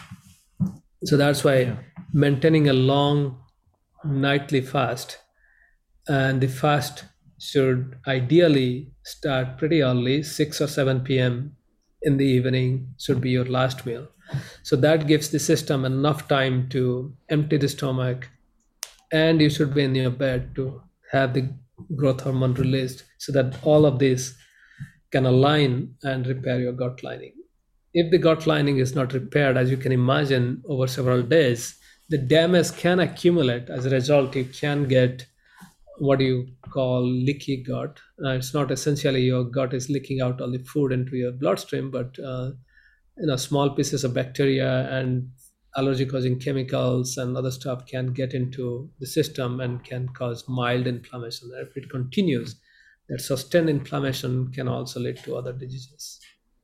So that's why maintaining a long nightly fast, and the fast should ideally start pretty early, 6 or 7 p.m. in the evening should be your last meal. So that gives the system enough time to empty the stomach, and you should be in your bed to have the growth hormone released so that all of this can align and repair your gut lining. If the gut lining is not repaired, as you can imagine, over several days, the damage can accumulate. As a result, you can get what you call leaky gut. It's not essentially your gut is leaking out all the food into your bloodstream, but small pieces of bacteria and allergy-causing chemicals and other stuff can get into the system and can cause mild inflammation. If it continues, that sustained inflammation can also lead to other diseases.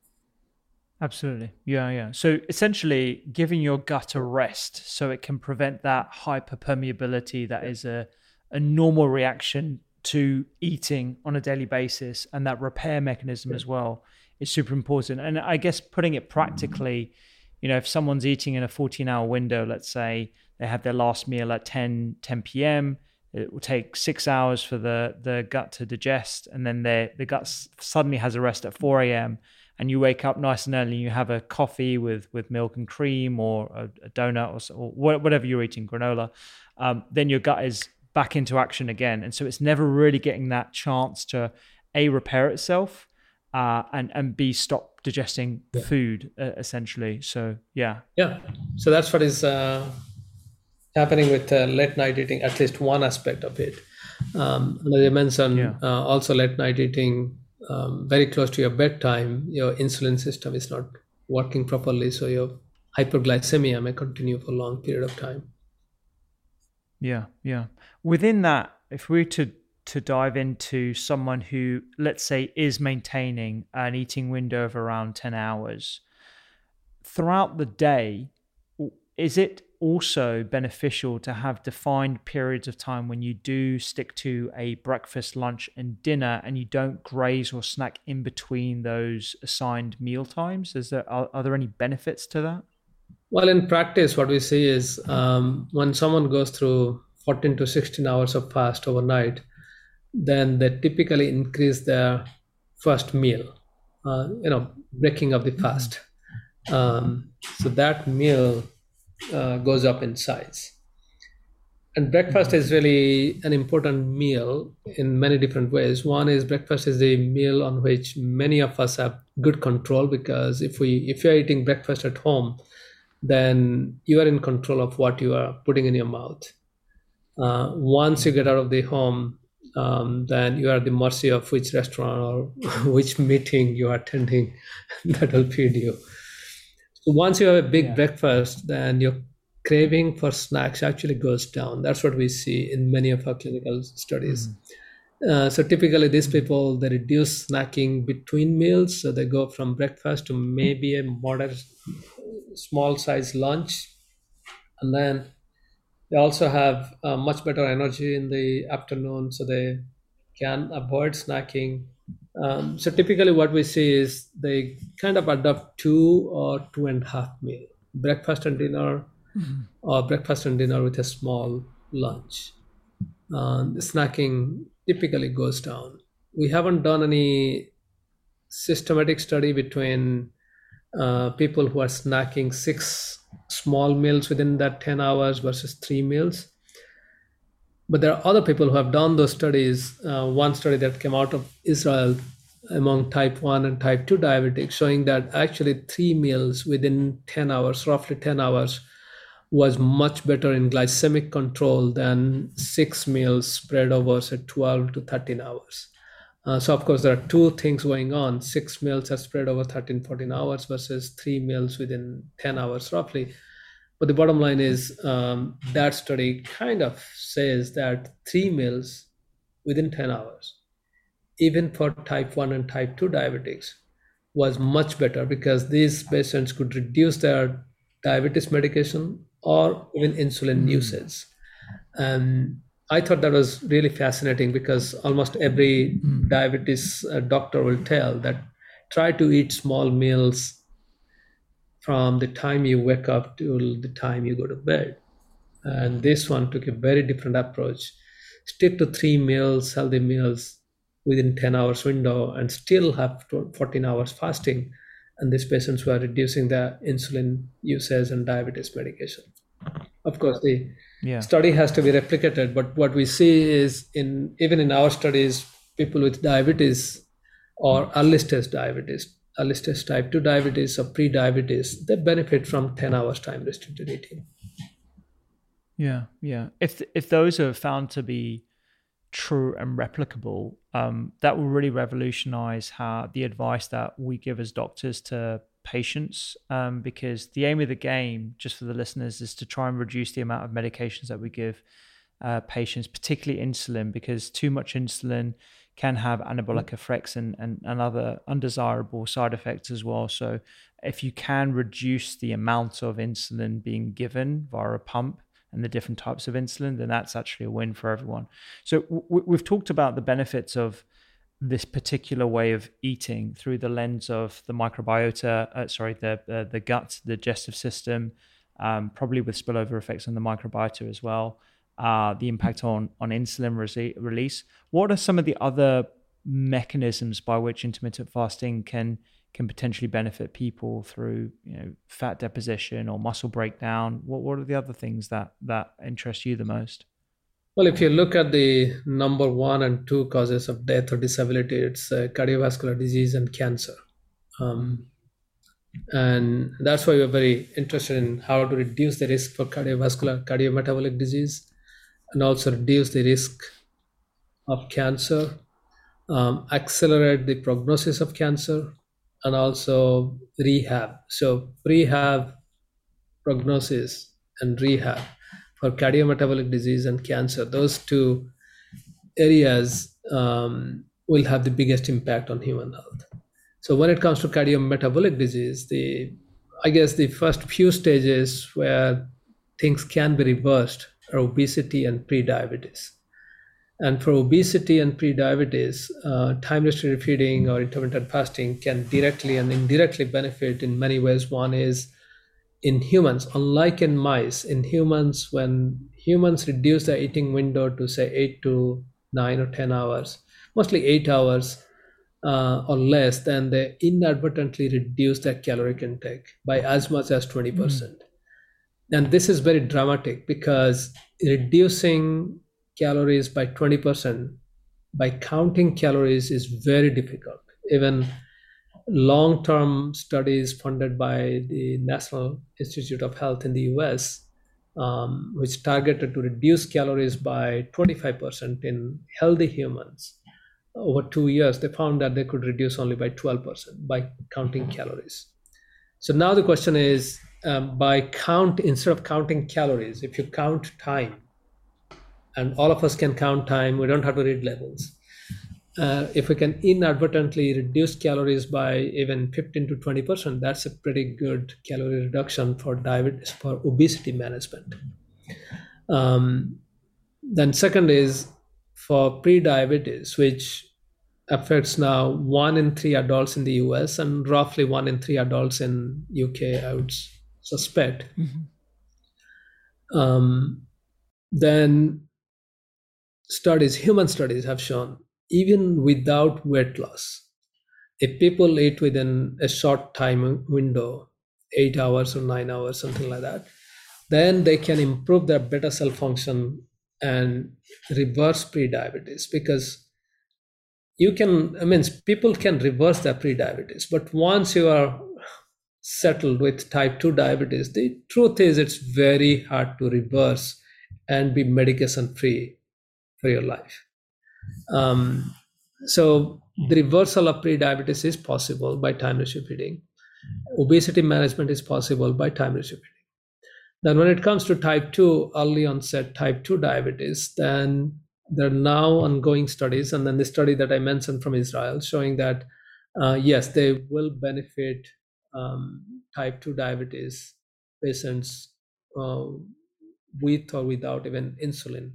Absolutely. Yeah. So essentially giving your gut a rest so it can prevent that hyperpermeability that is a normal reaction to eating on a daily basis, and that repair mechanism as well is super important. And I guess putting it practically, if someone's eating in a 14-hour window, let's say they have their last meal at 10 p.m., it will take 6 hours for the gut to digest, and then the gut suddenly has a rest at 4 a.m., and you wake up nice and early and you have a coffee with milk and cream or a donut or whatever you're eating, granola, then your gut is back into action again. And so it's never really getting that chance to A, repair itself, and B, stop digesting food, essentially. So, yeah. So that's what is happening with late night eating, at least one aspect of it. As I mentioned, also late night eating very close to your bedtime, your insulin system is not working properly. So your hyperglycemia may continue for a long period of time. Yeah. Within that, if we were to dive into someone who, let's say, is maintaining an eating window of around 10 hours, throughout the day, is it also beneficial to have defined periods of time when you do stick to a breakfast, lunch, and dinner, and you don't graze or snack in between those assigned meal times? Are there any benefits to that? Well, in practice, what we see is when someone goes through 14 to 16 hours of fast overnight, then they typically increase their first meal, breaking of the fast. So that meal goes up in size. And breakfast is really an important meal in many different ways. One is, breakfast is the meal on which many of us have good control, because if you're eating breakfast at home, then you are in control of what you are putting in your mouth. Once you get out of the home, then you are at the mercy of which restaurant or which meeting you are attending that will feed you. So once you have a big breakfast, then your craving for snacks actually goes down. That's what we see in many of our clinical studies. So typically these people, they reduce snacking between meals. So they go from breakfast to maybe a moderate, small size lunch. And then they also have much better energy in the afternoon. So they can avoid snacking So typically what we see is they kind of adopt 2 or 2.5 meal, breakfast and dinner, or breakfast and dinner with a small lunch. The snacking typically goes down. We haven't done any systematic study between people who are snacking 6 small meals within that 10 hours versus 3 meals. But there are other people who have done those studies. One study that came out of Israel among type 1 and type 2 diabetics, showing that actually 3 meals within 10 hours, roughly 10 hours, was much better in glycemic control than 6 meals spread over, say, 12 to 13 hours. So, of course, there are 2 things going on. 6 meals are spread over 13, 14 hours versus 3 meals within 10 hours, roughly. But the bottom line is that study kind of says that 3 meals within 10 hours, even for type 1 and type 2 diabetics, was much better because these patients could reduce their diabetes medication or even insulin usage. And I thought that was really fascinating because almost every diabetes doctor will tell that try to eat small meals from the time you wake up till the time you go to bed. And this one took a very different approach. Stick to 3 meals, healthy meals within 10 hours window and still have 14 hours fasting. And these patients were reducing their insulin usage and diabetes medication. Of course, the study has to be replicated, but what we see is even in our studies, people with diabetes or early stage diabetes, early stage type 2 diabetes or pre-diabetes, they benefit from 10 hours time restricted eating. Yeah. If those are found to be true and replicable, that will really revolutionize how the advice that we give as doctors to patients, because the aim of the game, just for the listeners, is to try and reduce the amount of medications that we give patients, particularly insulin, because too much insulin can have anabolic effects and other undesirable side effects as well. So if you can reduce the amount of insulin being given via a pump and the different types of insulin, then that's actually a win for everyone. So we've talked about the benefits of this particular way of eating through the lens of the microbiota, the gut, the digestive system, probably with spillover effects on the microbiota as well. The impact on insulin release. What are some of the other mechanisms by which intermittent fasting can potentially benefit people through, fat deposition or muscle breakdown? What are the other things that interest you the most? Well, if you look at the number 1 and 2 causes of death or disability, it's cardiovascular disease and cancer. And that's why we're very interested in how to reduce the risk for cardiometabolic disease and also reduce the risk of cancer, accelerate the prognosis of cancer, and also rehab. So rehab, prognosis, and rehab for cardiometabolic disease and cancer, those 2 areas will have the biggest impact on human health. So when it comes to cardiometabolic disease, I guess the first few stages where things can be reversed are obesity and pre-diabetes. And for obesity and pre-diabetes, time-restricted feeding or intermittent fasting can directly and indirectly benefit in many ways. One is in humans, unlike in mice, in humans, when humans reduce their eating window to say 8 to 9 or 10 hours, mostly 8 hours or less, then they inadvertently reduce their caloric intake by as much as 20%. And this is very dramatic because reducing calories by 20% by counting calories is very difficult. Even long-term studies funded by the National Institute of Health in the US, which targeted to reduce calories by 25% in healthy humans over 2 years, they found that they could reduce only by 12% by counting calories. So now the question is, instead of counting calories, if you count time, and all of us can count time, we don't have to read labels. If we can inadvertently reduce calories by even 15 to 20%, that's a pretty good calorie reduction for diabetes, for obesity management. Then second is for pre-diabetes, which affects now 1 in 3 adults in the US and roughly 1 in 3 adults in UK, I would suspect. Then human studies have shown, even without weight loss, if people eat within a short time window, 8 hours or 9 hours, something like that, then they can improve their beta cell function and reverse prediabetes. Because people can reverse their prediabetes, but once you are settled with type 2 diabetes, the truth is it's very hard to reverse and be medication free for your life. So the reversal of prediabetes is possible by time restricted feeding. Obesity management is possible by time restricted feeding. Then when it comes to type 2, early onset type 2 diabetes, then there are now ongoing studies, and then the study that I mentioned from Israel showing that, yes, they will benefit type 2 diabetes patients with or without even insulin.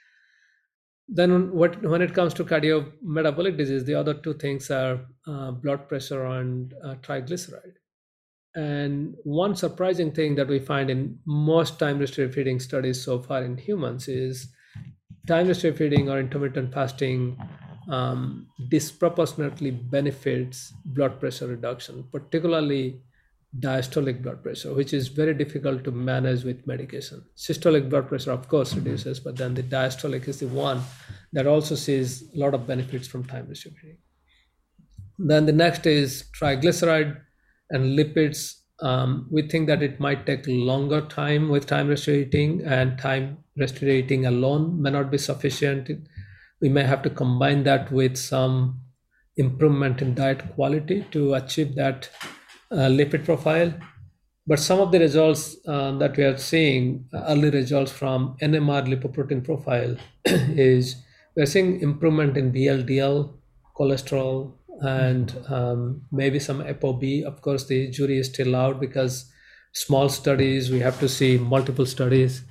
Then when it comes to cardiometabolic disease, the other two things are blood pressure and triglyceride. And one surprising thing that we find in most time-restricted feeding studies so far in humans is time-restricted feeding or intermittent fasting disproportionately benefits blood pressure reduction, particularly diastolic blood pressure, which is very difficult to manage with medication. Systolic blood pressure, of course, reduces, but then the diastolic is the one that also sees a lot of benefits from time-restricted feeding. Then the next is triglyceride and lipids. We think that it might take longer time with time restricted eating, and time restricted eating alone may not be sufficient. We may have to combine that with some improvement in diet quality to achieve that lipid profile. But some of the results that we are seeing, early results from NMR lipoprotein profile, is we're seeing improvement in VLDL, cholesterol, and maybe some ApoB. Of course, the jury is still out because small studies, we have to see multiple studies.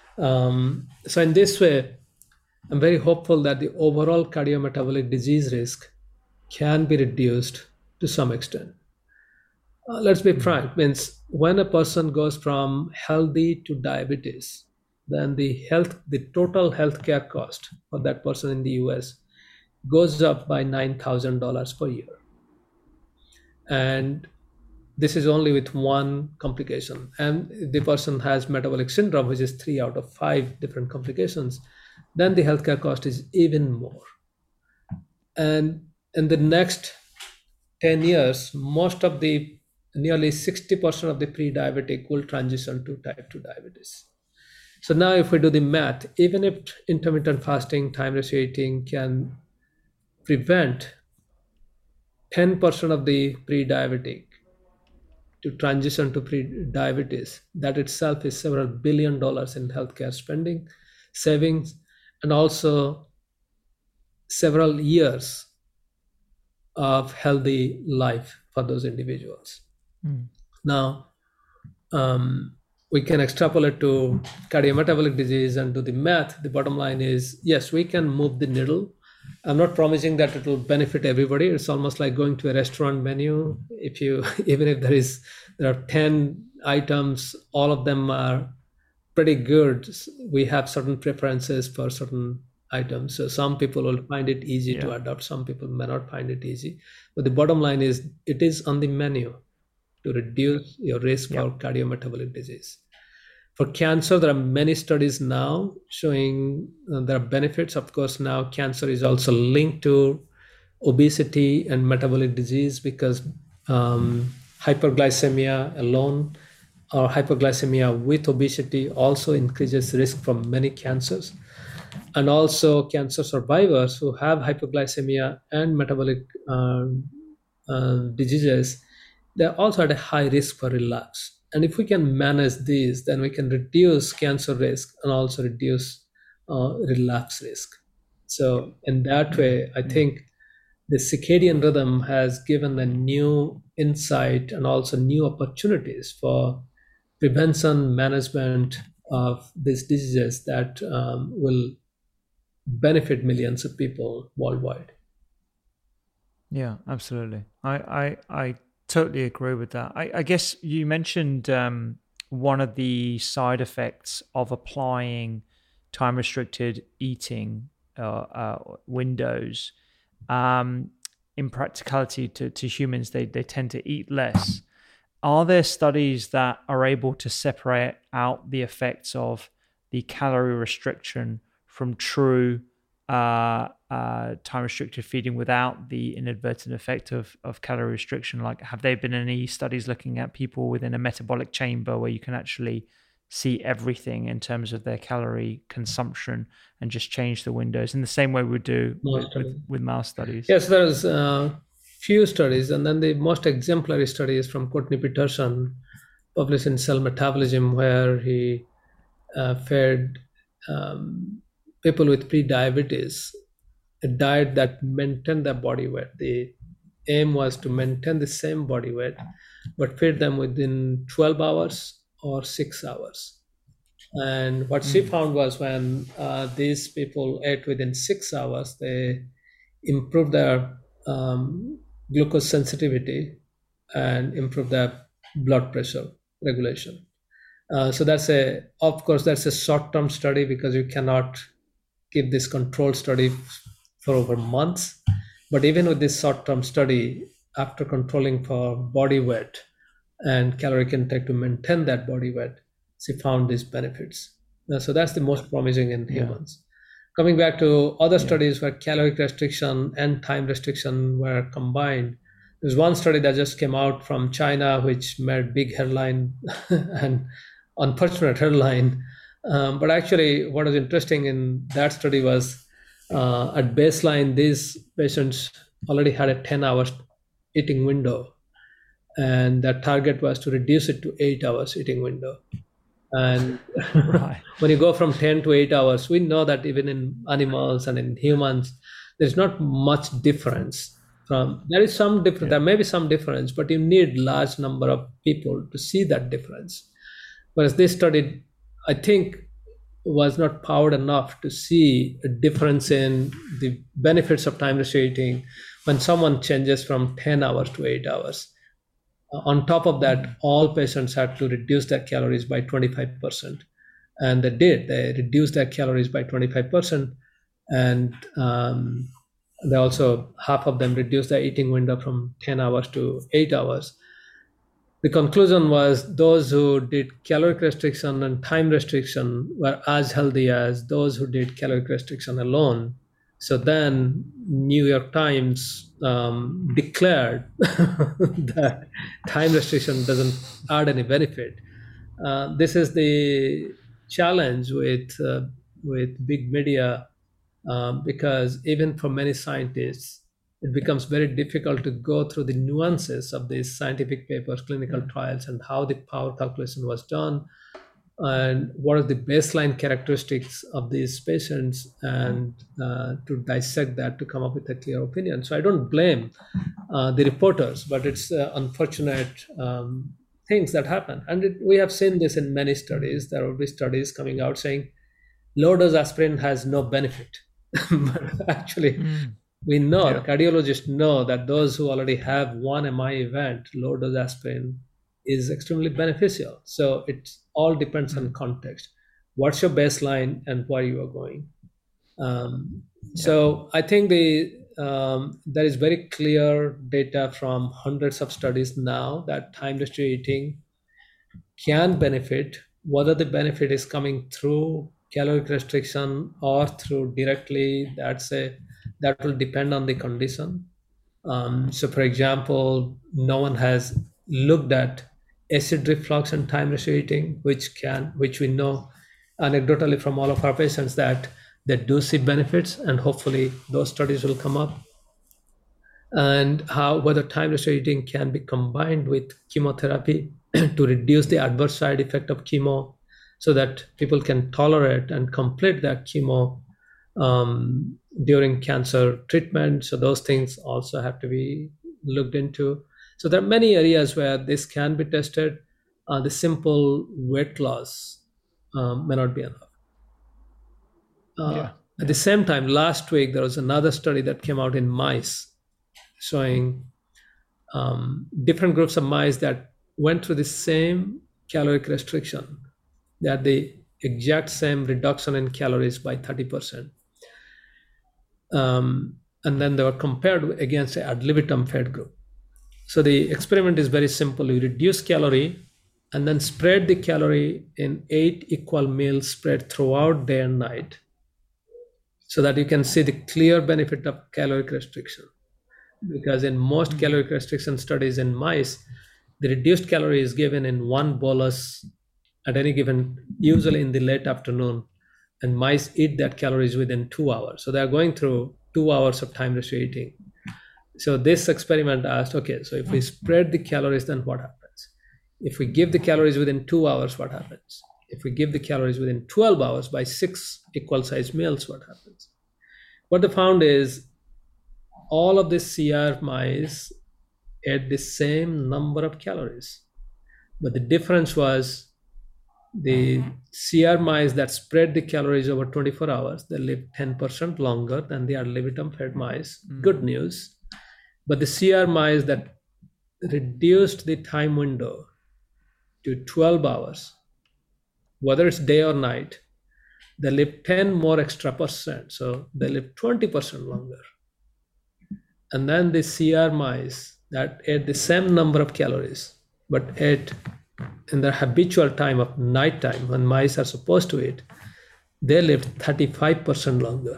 So in this way, I'm very hopeful that the overall cardiometabolic disease risk can be reduced to some extent. Let's be frank, means when a person goes from healthy to diabetes, then the total healthcare cost for that person in the US goes up by $9,000 per year. And this is only with one complication. And the person has metabolic syndrome, which is 3 out of 5 different complications, then the healthcare cost is even more. And in the next 10 years, nearly 60% of the pre-diabetic will transition to type 2 diabetes. So now if we do the math, even if intermittent fasting, time restricted eating can prevent 10% of the pre-diabetic to transition to pre-diabetes, that itself is several $1 billion in healthcare spending, savings, and also several years of healthy life for those individuals. Now, we can extrapolate to cardiometabolic disease and do the math. The bottom line is, yes, we can move the needle. I'm not promising that it will benefit everybody. It's almost like going to a restaurant menu. Even if there are 10 items, all of them are pretty good. We have certain preferences for certain items. So some people will find it easy to adopt. Some people may not find it easy. But the bottom line is, it is on the menu to reduce your risk for cardiometabolic disease. For cancer, there are many studies now showing there are benefits. Of course, now cancer is also linked to obesity and metabolic disease because hyperglycemia alone or hyperglycemia with obesity also increases risk from many cancers. And also cancer survivors who have hyperglycemia and metabolic diseases, they're also at a high risk for relapse. And if we can manage these, then we can reduce cancer risk and also reduce relapse risk. So in that way, I think the circadian rhythm has given a new insight and also new opportunities for prevention management of these diseases that will benefit millions of people worldwide. Yeah, absolutely. I totally agree with that. I guess you mentioned one of the side effects of applying time restricted eating windows. In practicality to humans, they tend to eat less. Are there studies that are able to separate out the effects of the calorie restriction from true time restricted feeding without the inadvertent effect of calorie restriction? Like, have there been any studies looking at people within a metabolic chamber where you can actually see everything in terms of their calorie consumption and just change the windows in the same way we do with mouse studies? Yes, there's few studies, and then the most exemplary study is from Courtney Peterson, published in Cell Metabolism, where he fed people with pre-diabetes a diet that maintained their body weight. The aim was to maintain the same body weight, but feed them within 12 hours or 6 hours. And what she found was when these people ate within 6 hours, they improved their glucose sensitivity and improved their blood pressure regulation. So of course, that's a short-term study because you cannot give this control study for over months. But even with this short-term study, after controlling for body weight and caloric intake to maintain that body weight, she found these benefits. So that's the most promising in humans. Coming back to other studies where caloric restriction and time restriction were combined, there's one study that just came out from China, which made big headline and unfortunate headline. But actually, what was interesting in that study was at baseline, these patients already had a 10-hour eating window, and their target was to reduce it to 8 hours eating window. And when you go from 10 to 8 hours, we know that even in animals and in humans, there's not much difference. There is some difference. There may be some difference, but you need large number of people to see that difference. Whereas this study, I think, was not powered enough to see a difference in the benefits of time restricted eating when someone changes from 10 hours to 8 hours. On top of that, all patients had to reduce their calories by 25%. And they did. They reduced their calories by 25%. And they also, half of them reduced their eating window from 10 hours to 8 hours. The conclusion was those who did caloric restriction and time restriction were as healthy as those who did caloric restriction alone. So then New York Times declared that time restriction doesn't add any benefit. This is the challenge with big media, because even for many scientists, it becomes very difficult to go through the nuances of these scientific papers, clinical trials, and how the power calculation was done, and what are the baseline characteristics of these patients, and to dissect that to come up with a clear opinion. So I don't blame the reporters, but it's unfortunate things that happen. And we have seen this in many studies. There will be studies coming out saying low-dose aspirin has no benefit. But actually, we know, cardiologists know that those who already have one MI event, low-dose aspirin is extremely beneficial. So it all depends on context. What's your baseline and where you are going? So I think there is very clear data from hundreds of studies now that time restricted eating can benefit. Whether the benefit is coming through caloric restriction or through directly, that will depend on the condition. So for example, no one has looked at acid reflux and time restricted eating, which we know anecdotally from all of our patients that they do see benefits, and hopefully those studies will come up. And whether time restricted eating can be combined with chemotherapy to reduce the adverse side effect of chemo, so that people can tolerate and complete that chemo during cancer treatment. So those things also have to be looked into. So there are many areas where this can be tested. The simple weight loss may not be enough. At the same time, last week, there was another study that came out in mice showing different groups of mice that went through the same caloric restriction. They had the exact same reduction in calories by 30%. And then they were compared against an ad libitum fed group. So the experiment is very simple. You reduce calorie and then spread the calorie in 8 equal meals spread throughout day and night, so that you can see the clear benefit of caloric restriction. Because in most caloric restriction studies in mice, the reduced calorie is given in one bolus at any given, usually in the late afternoon, and mice eat that calories within 2 hours. So they are going through 2 hours of time restricted eating. So this experiment asked, okay, so if we spread the calories, then what happens? If we give the calories within 2 hours, what happens? If we give the calories within 12 hours by 6 equal sized meals, what happens? What they found is all of the CR mice ate the same number of calories. But the difference was the CR mice that spread the calories over 24 hours, they lived 10% longer than the ad libitum fed mice. Good news. But the CR mice that reduced the time window to 12 hours, whether it's day or night, they live 10 more extra percent. So they live 20% longer. And then the CR mice that ate the same number of calories, but ate in their habitual time of nighttime when mice are supposed to eat, they lived 35% longer.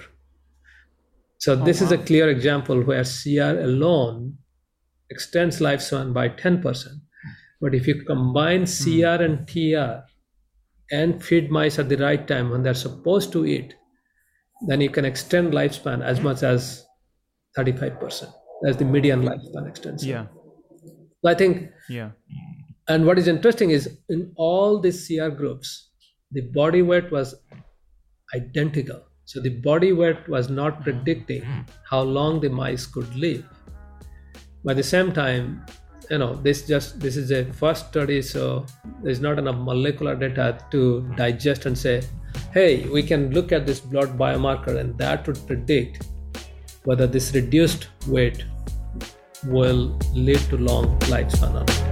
So this is a clear example where CR alone extends lifespan by 10%. But if you combine CR and TR and feed mice at the right time when they're supposed to eat, then you can extend lifespan as much as 35%. That's the median lifespan extension. Yeah. So I think, yeah. And what is interesting is in all these CR groups, the body weight was identical. So the body weight was not predicting how long the mice could live. But at the same time, this is a first study, so there's not enough molecular data to digest and say, hey, we can look at this blood biomarker and that would predict whether this reduced weight will lead to long lifespan or not.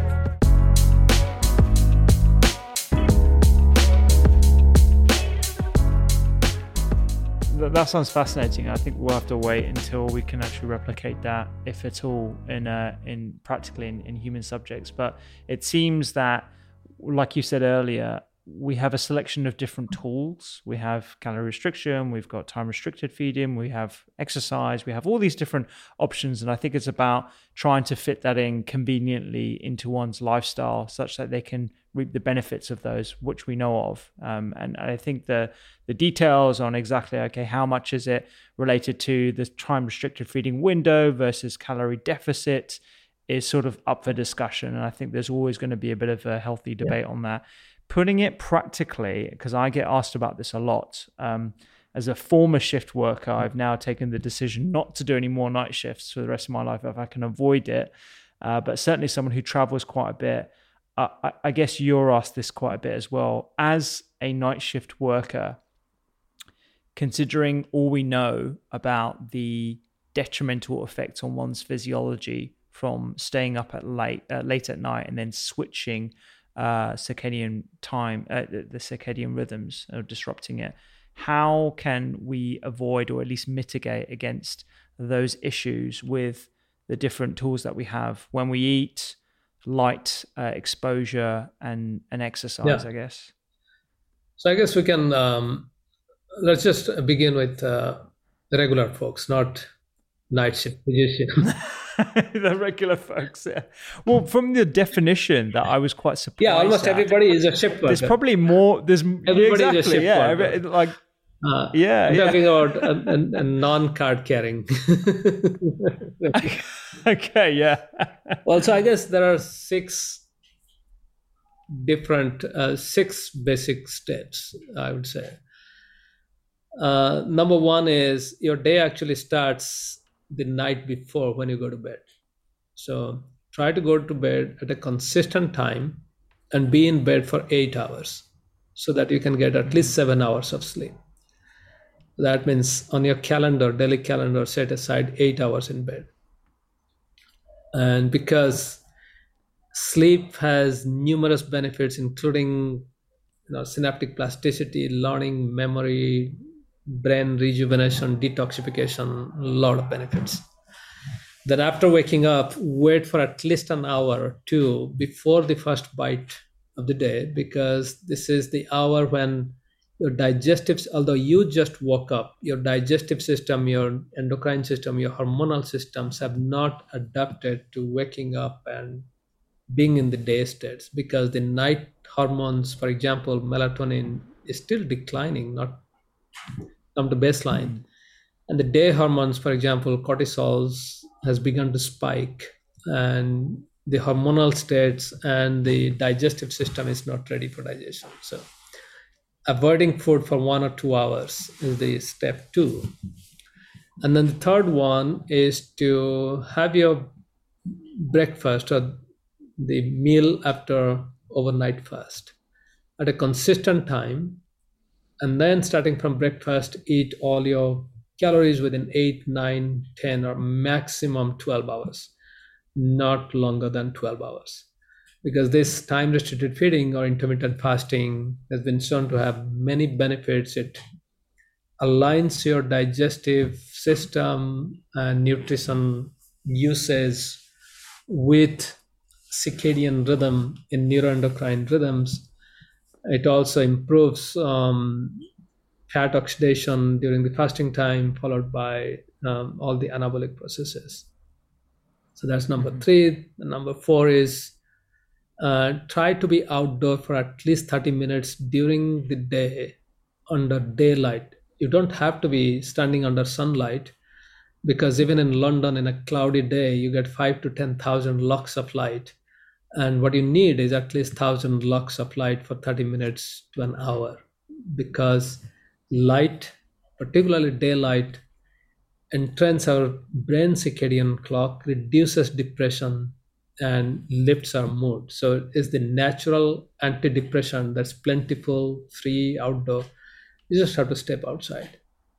That sounds fascinating. I think we'll have to wait until we can actually replicate that, if at all, in practically in human subjects. But it seems that, like you said earlier, we have a selection of different tools. We have calorie restriction, we've got time restricted feeding, we have exercise, we have all these different options. And I think it's about trying to fit that in conveniently into one's lifestyle such that they can reap the benefits of those, which we know of. And I think the details on exactly, okay, how much is it related to the time restricted feeding window versus calorie deficit is sort of up for discussion. And I think there's always going to be a bit of a healthy debate on that. Putting it practically, because I get asked about this a lot, as a former shift worker, I've now taken the decision not to do any more night shifts for the rest of my life if I can avoid it. But certainly someone who travels quite a bit, I guess you're asked this quite a bit as well. As a night shift worker, considering all we know about the detrimental effects on one's physiology from staying up at late at night and then switching circadian time, the circadian rhythms, disrupting it, how can we avoid or at least mitigate against those issues with the different tools that we have when we eat, light exposure, and exercise, I guess? So I guess we can, let's just begin with the regular folks, not night shift physicians. The regular folks, yeah. Well, from the definition that I was quite surprised. Yeah, almost everybody is a shift worker. There's probably more. Everybody is a shift worker. I'm talking about a non-card carrying. Okay, yeah. Well, so I guess there are six basic steps, I would say. Number one is your day actually starts the night before when you go to bed. So try to go to bed at a consistent time and be in bed for 8 hours so that you can get at least 7 hours of sleep. That means on your calendar, daily calendar, set aside 8 hours in bed. And because sleep has numerous benefits, including synaptic plasticity, learning, memory, brain rejuvenation, detoxification, a lot of benefits. Then after waking up, wait for at least an hour or two before the first bite of the day, because this is the hour when your digestive, although you just woke up, your digestive system, your endocrine system, your hormonal systems have not adapted to waking up and being in the day states, because the night hormones, for example, melatonin, is still declining, not come to baseline. And the day hormones, for example, cortisols, has begun to spike, and the hormonal states and the digestive system is not ready for digestion. So avoiding food for 1 or 2 hours is the step 2. And then the third one is to have your breakfast or the meal after overnight fast at a consistent time, and then starting from breakfast, eat all your calories within 8, 9, 10, or maximum 12 hours, not longer than 12 hours. Because this time restricted feeding or intermittent fasting has been shown to have many benefits. It aligns your digestive system and nutrition usage with circadian rhythm in neuroendocrine rhythms. It also improves fat oxidation during the fasting time, followed by all the anabolic processes. So that's number 3. And number 4 is try to be outdoor for at least 30 minutes during the day under daylight. You don't have to be standing under sunlight, because even in London in a cloudy day, you get 5 to 10,000 lux of light. And what you need is at least 1,000 lux of light for 30 minutes to an hour, because light, particularly daylight, entrains our brain circadian clock, reduces depression, and lifts our mood. So it's the natural antidepressant that's plentiful, free, outdoor. You just have to step outside.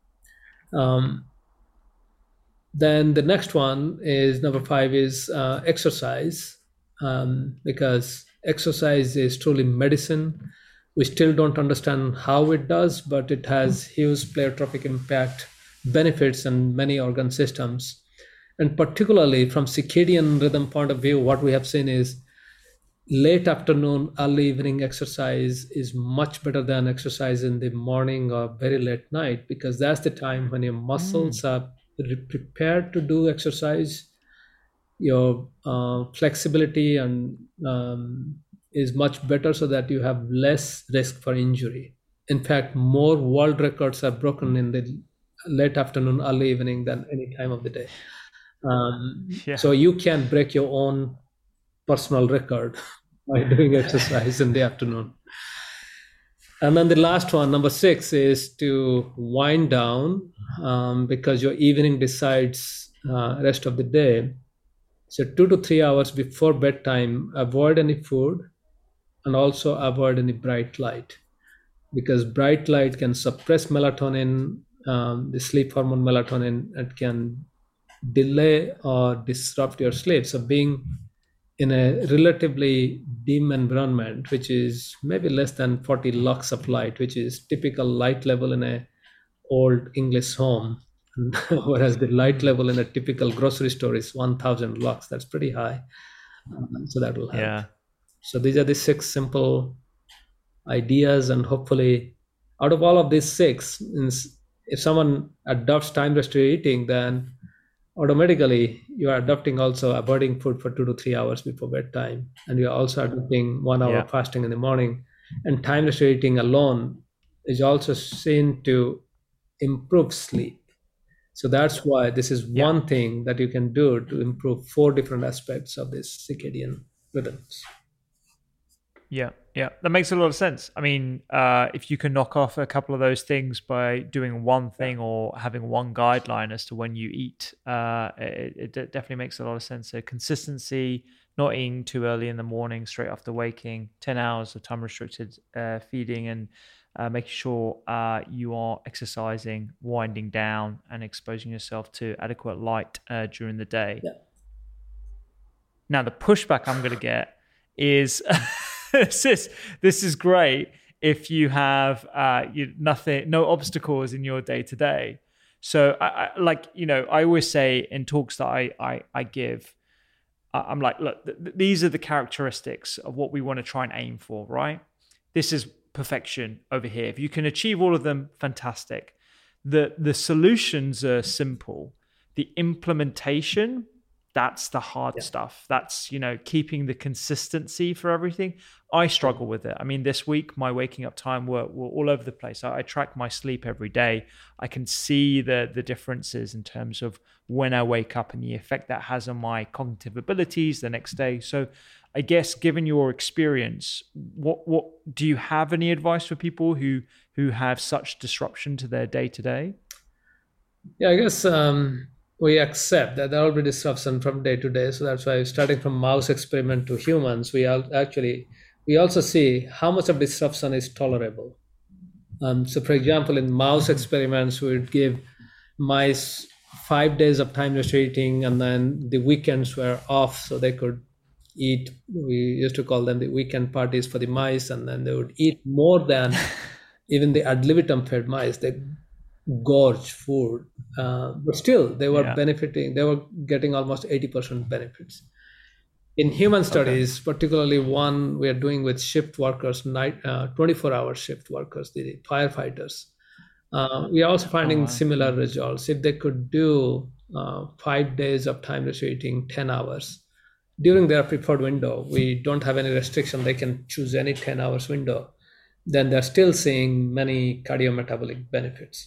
Then the next one is number 5 is exercise. Because exercise is truly medicine. We still don't understand how it does, but it has huge pleiotropic impact, benefits in many organ systems. And particularly from circadian rhythm point of view, what we have seen is late afternoon, early evening exercise is much better than exercise in the morning or very late night, because that's the time when your muscles are prepared to do exercise. Your flexibility and is much better, so that you have less risk for injury. In fact, more world records are broken in the late afternoon, early evening than any time of the day. So you can break your own personal record by doing exercise in the afternoon. And then the last one, number 6, is to wind down, because your evening decides rest of the day. So 2 to 3 hours before bedtime, avoid any food and also avoid any bright light, because bright light can suppress melatonin, the sleep hormone melatonin. It can delay or disrupt your sleep. So being in a relatively dim environment, which is maybe less than 40 lux of light, which is typical light level in a old English home, whereas the light level in a typical grocery store is 1,000 lux. That's pretty high. So that will help. Yeah. So these are the 6 simple ideas, and hopefully out of all of these 6, if someone adopts time restricted eating, then automatically you are adopting also avoiding food for 2 to 3 hours before bedtime, and you are also adopting 1 hour fasting in the morning. And time restricted eating alone is also seen to improve sleep. So that's why this is one thing that you can do to improve 4 different aspects of this circadian rhythms. Yeah, that makes a lot of sense. I mean, if you can knock off a couple of those things by doing one thing or having one guideline as to when you eat, it definitely makes a lot of sense. So consistency, not eating too early in the morning, straight after waking, 10 hours of time restricted feeding, and making sure you are exercising, winding down, and exposing yourself to adequate light during the day. Now, the pushback I'm going to get is this is great if you have no obstacles in your day to day. So I always say in talks that I give, I'm like, look, these are the characteristics of what we want to try and aim for, right? This is perfection over here. If you can achieve all of them, fantastic. The solutions are simple. The implementation, that's the hard stuff. That's, keeping the consistency for everything. I struggle with it. I mean, this week, my waking up time were all over the place. I track my sleep every day. I can see the differences in terms of when I wake up and the effect that has on my cognitive abilities the next day. So I guess given your experience, what do you have any advice for people who have such disruption to their day to day? Yeah, I guess we accept that there will be disruption from day to day. So that's why starting from mouse experiment to humans, we also see how much of disruption is tolerable. So for example, in mouse experiments, we would give mice 5 days of time restricting, and then the weekends were off so they could eat. We used to call them the weekend parties for the mice, and then they would eat more than even the ad libitum fed mice. They gorge food, but still they were benefiting. They were getting almost 80% benefits. In human studies, particularly one we are doing with shift workers, 24-hour shift workers, the firefighters, we are also finding similar results. If they could do 5 days of time restricting 10 hours during their preferred window, we don't have any restriction. They can choose any 10 hours window. Then they're still seeing many cardiometabolic benefits.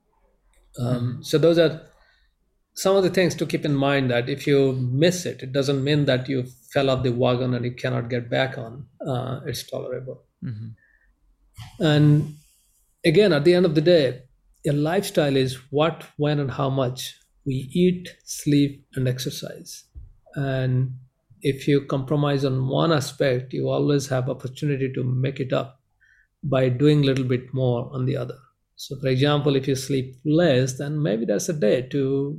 So those are some of the things to keep in mind, that if you miss it, it doesn't mean that you fell off the wagon and you cannot get back on. It's tolerable. Mm-hmm. And again, at the end of the day, a lifestyle is what, when, and how much we eat, sleep, and exercise. And if you compromise on one aspect, you always have opportunity to make it up by doing a little bit more on the other. So for example, if you sleep less, then maybe that's a day to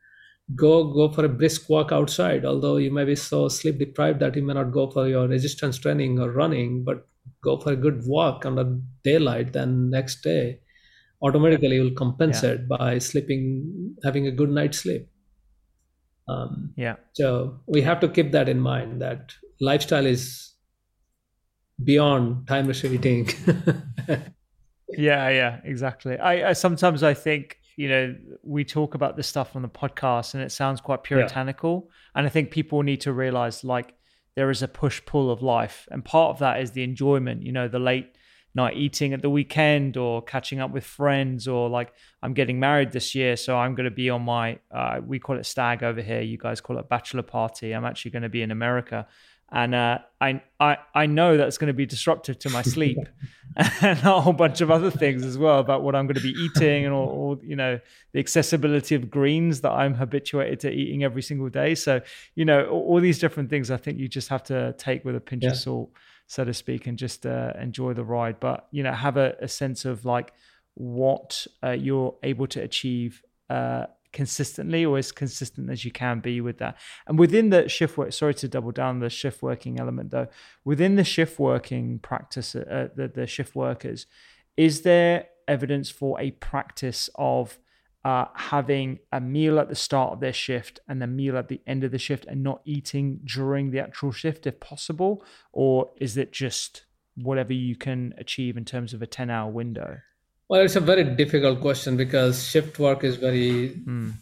go for a brisk walk outside, although you may be so sleep deprived that you may not go for your resistance training or running, but go for a good walk under daylight. Then next day, automatically you'll compensate by having a good night's sleep. So we have to keep that in mind, that lifestyle is beyond time restricting. Yeah, exactly. I sometimes I think, we talk about this stuff on the podcast and it sounds quite puritanical. And I think people need to realize, like, there is a push-pull of life. And part of that is the enjoyment, the late night eating at the weekend, or catching up with friends, or like, I'm getting married this year, so I'm going to be on my, we call it stag over here, you guys call it bachelor party. I'm actually going to be in America. And I know that's going to be disruptive to my sleep and a whole bunch of other things as well, about what I'm going to be eating, and all the accessibility of greens that I'm habituated to eating every single day. So, all these different things, I think you just have to take with a pinch of salt, so to speak, and just enjoy the ride. But, have a sense of like what you're able to achieve consistently, or as consistent as you can be with that. And within the shift work, sorry to double down the shift working element though, within the shift working practice, the shift workers, is there evidence for a practice of having a meal at the start of their shift and a meal at the end of the shift, and not eating during the actual shift if possible? Or is it just whatever you can achieve in terms of a 10-hour window? Well, it's a very difficult question, because shift work is very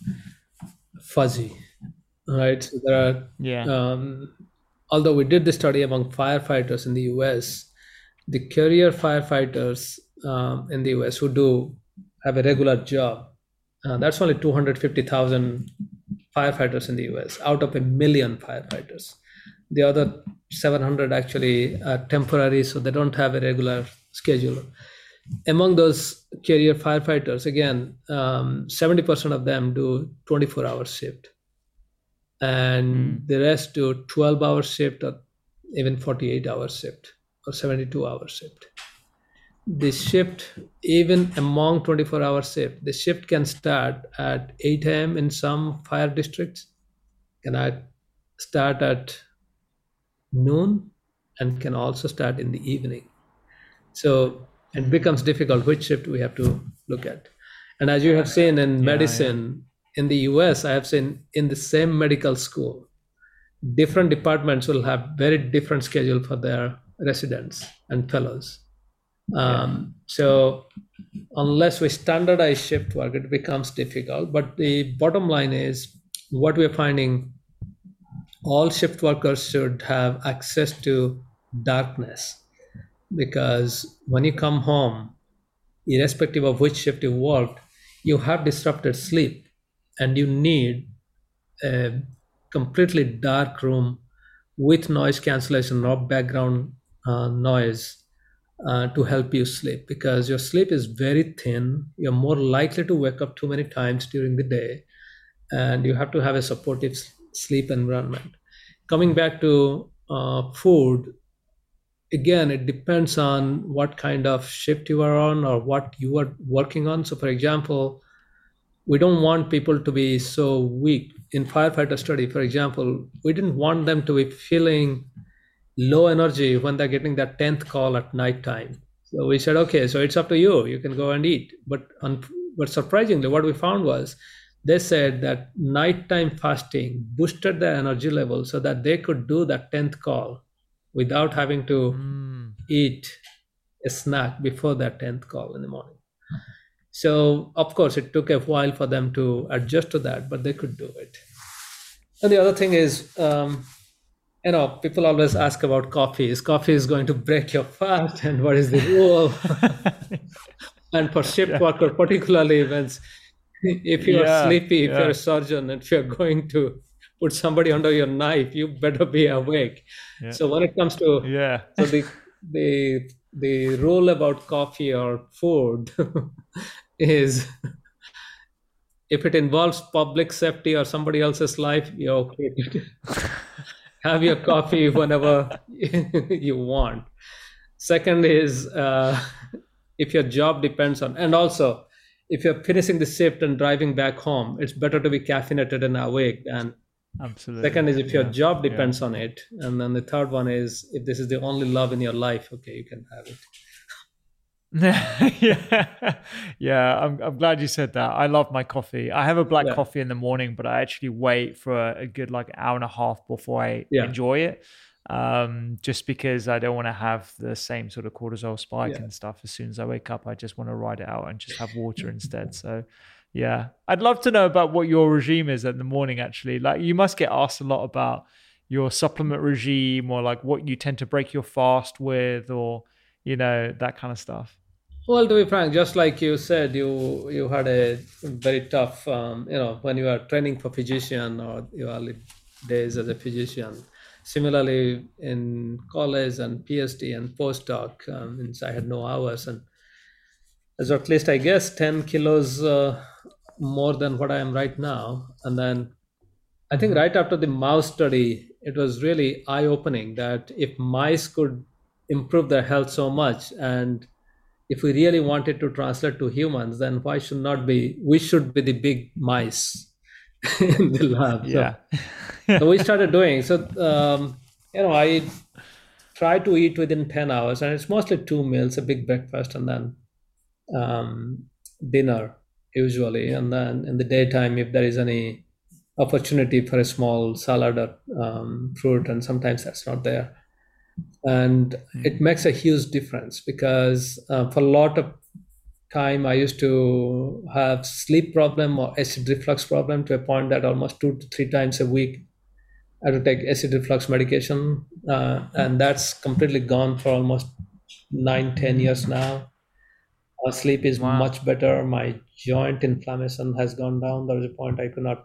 fuzzy, right? So there are, although we did the study among firefighters in the US, the career firefighters in the US who have a regular job, that's only 250,000 firefighters in the US out of 1 million firefighters. The other 700 actually are temporary, so they don't have a regular schedule. Among those career firefighters, again, 70% of them do 24-hour shift, and the rest do 12-hour shift, or even 48-hour shift, or 72-hour shift. The shift, even among 24-hour shift, the shift can start at 8 a.m. in some fire districts, can start at noon and can also start in the evening. So it becomes difficult which shift we have to look at. And as you have seen in medicine, in the US, I have seen in the same medical school, different departments will have very different schedule for their residents and fellows. So unless we standardize shift work, it becomes difficult. But the bottom line is what we're finding, all shift workers should have access to darkness, because when you come home, irrespective of which shift you worked, you have disrupted sleep and you need a completely dark room with noise cancellation or background noise to help you sleep, because your sleep is very thin. You're more likely to wake up too many times during the day, and you have to have a supportive sleep environment. Coming back to food, again, it depends on what kind of shift you are on or what you are working on. So, for example, we don't want people to be so weak. In firefighter study, for example, we didn't want them to be feeling low energy when they're getting that 10th call at nighttime. So we said, okay, so it's up to you. You can go and eat. But surprisingly, what we found was they said that nighttime fasting boosted their energy level so that they could do that 10th call without having to eat a snack before that 10th call in the morning. So, of course, it took a while for them to adjust to that, but they could do it. And the other thing is, people always ask about coffee. Is coffee is going to break your fast, and what is the rule? And for shift worker, particularly, if you are sleepy, if you're a surgeon, and if you're going to put somebody under your knife, you better be awake. Yeah. So when it comes to so the rule about coffee or food is, if it involves public safety or somebody else's life, you're okay. Have your coffee whenever you want. Second is, if your job depends on, and also if you're finishing the shift and driving back home, it's better to be caffeinated and awake. And absolutely. Second is if your job depends on it. And then the third one is, if this is the only love in your life, okay, you can have it. I'm glad you said that. I love my coffee. I have a black coffee in the morning, but I actually wait for a good hour and a half before I enjoy it, just because I don't want to have the same sort of cortisol spike and stuff. As soon as I wake up, I just want to ride it out and just have water instead. So I'd love to know about what your regime is in the morning, actually. You must get asked a lot about your supplement regime, or what you tend to break your fast with, or that kind of stuff. Well, to be frank, just like you said, you had a very tough, when you are training for physician or your early days as a physician. Similarly, in college and PhD and postdoc, I had no hours, and as at least, I guess, 10 kilos more than what I am right now. And then I think right after the mouse study, it was really eye-opening that if mice could improve their health so much, and if we really wanted to translate to humans, then we should be the big mice in the lab. So we started doing. So, I try to eat within 10 hours, and it's mostly 2 meals, a big breakfast and then dinner usually. And then in the daytime, if there is any opportunity for a small salad or fruit, and sometimes that's not there. And it makes a huge difference, because for a lot of time I used to have sleep problem or acid reflux problem, to a point that almost 2 to 3 times a week I had to take acid reflux medication, and that's completely gone for almost 9-10 years now. Sleep is much better. My joint inflammation has gone down. There was a point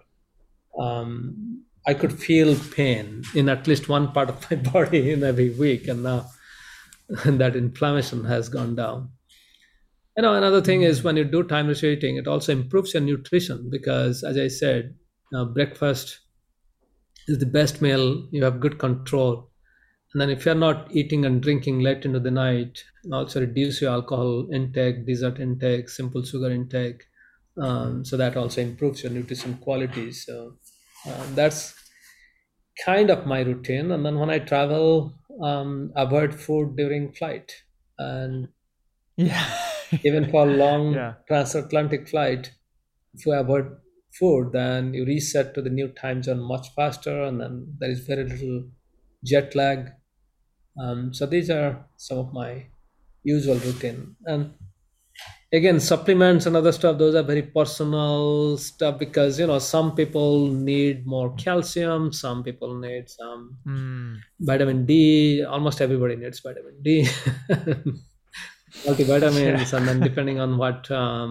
I could feel pain in at least one part of my body in every week, and now that inflammation has gone down. Another thing is, when you do timeless eating, it also improves your nutrition, because, as I said, breakfast is the best meal. You have good control. And then if you're not eating and drinking late into the night, also reduce your alcohol intake, dessert intake, simple sugar intake. So that also improves your nutrition quality. So that's kind of my routine. And then when I travel, avoid food during flight. And Yeah. even for long Yeah. transatlantic flight, if you avoid food, then you reset to the new time zone much faster, and then there is very little jet lag. So these are some of my usual routine. And again, supplements and other stuff, those are very personal stuff, because some people need more calcium, some people need some vitamin D. Almost everybody needs vitamin D, multivitamins, Yeah. and then depending on what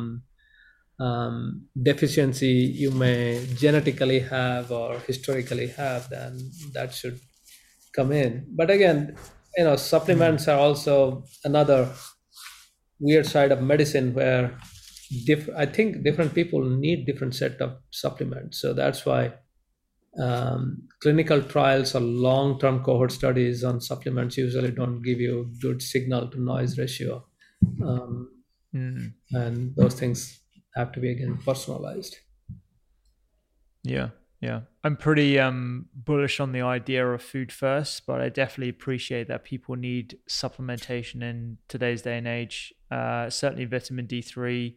deficiency you may genetically have or historically have, then that should come in. But again, supplements are also another weird side of medicine, where I think different people need different set of supplements. So that's why clinical trials or long-term cohort studies on supplements usually don't give you good signal to noise ratio, um, and those things have to be again personalized. Yeah, yeah. I'm pretty bullish on the idea of food first, but I definitely appreciate that people need supplementation in today's day and age. Certainly vitamin D3,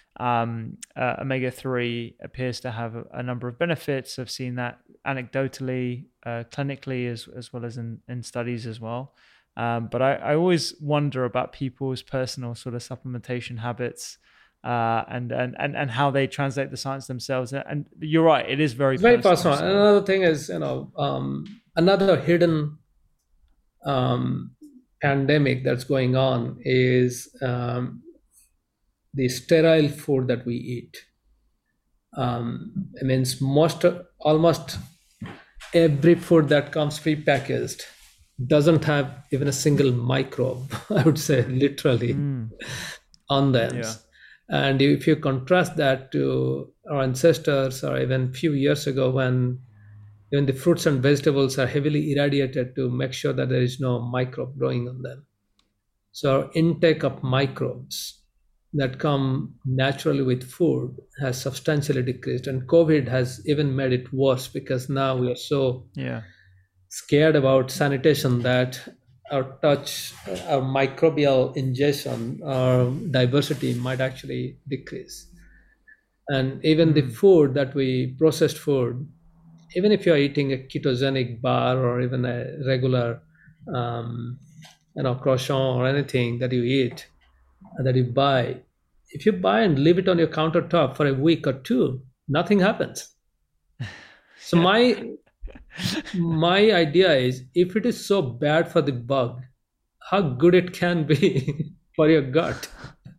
omega-3 appears to have a number of benefits. I've seen that anecdotally, clinically, as well as in studies as well. But I always wonder about people's personal sort of supplementation habits. And how they translate the science themselves. And you're right, it is very It's very personal. personal. And another thing is, another hidden pandemic that's going on is the sterile food that we eat. It means almost every food that comes prepackaged doesn't have even a single microbe, I would say, literally, on them. Yeah. And if you contrast that to our ancestors, or even few years ago, when even the fruits and vegetables are heavily irradiated to make sure that there is no microbe growing on them. So our intake of microbes that come naturally with food has substantially decreased. And COVID has even made it worse, because now we are so scared about sanitation that our microbial ingestion, our diversity might actually decrease. And even the food that processed food, even if you're eating a ketogenic bar or even a regular, croissant or anything that you eat, that you buy, if you buy and leave it on your countertop for a week or two, nothing happens. So my idea is, if it is so bad for the bug, how good it can be for your gut.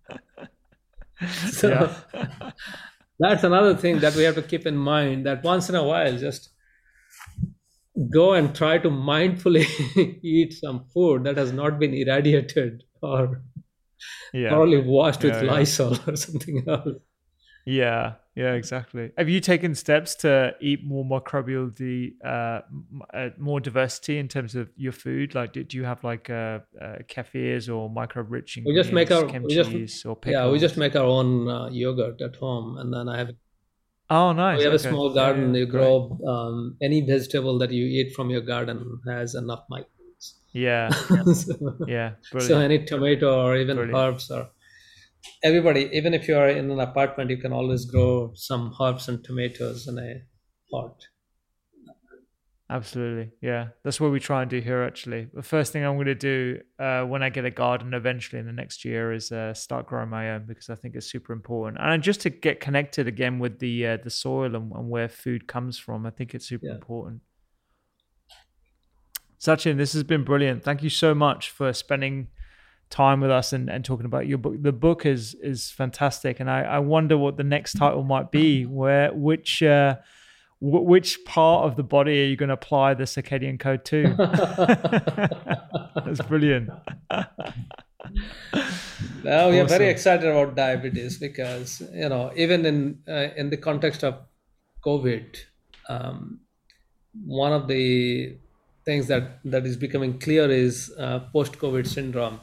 So that's another thing that we have to keep in mind, that once in a while, just go and try to mindfully eat some food that has not been irradiated or thoroughly washed with Lysol or something else. Yeah, exactly. Have you taken steps to eat more microbial, more diversity in terms of your food? Like, do you have like kefirs or microbe-rich ingredients, or pickles? We just make our own yogurt at home, and then I have. Oh, nice. We have a small garden. You grow any vegetable that you eat from your garden has enough microbes. Yeah. Brilliant. So any tomato or even herbs, or everybody, even if you are in an apartment, you can always grow some herbs and tomatoes in a pot. Absolutely. Yeah. That's what we try and do here, actually. The first thing I'm going to do when I get a garden eventually in the next year is start growing my own, because I think it's super important. And just to get connected again with the soil and where food comes from, I think it's super important. Sachin, this has been brilliant. Thank you so much for spending time with us and talking about your book. The book is fantastic. And I wonder what the next title might be, which part of the body are you going to apply the circadian code to? That's brilliant. Well, we are very excited about diabetes, because even in the context of COVID, one of the things that is becoming clear is post-COVID syndrome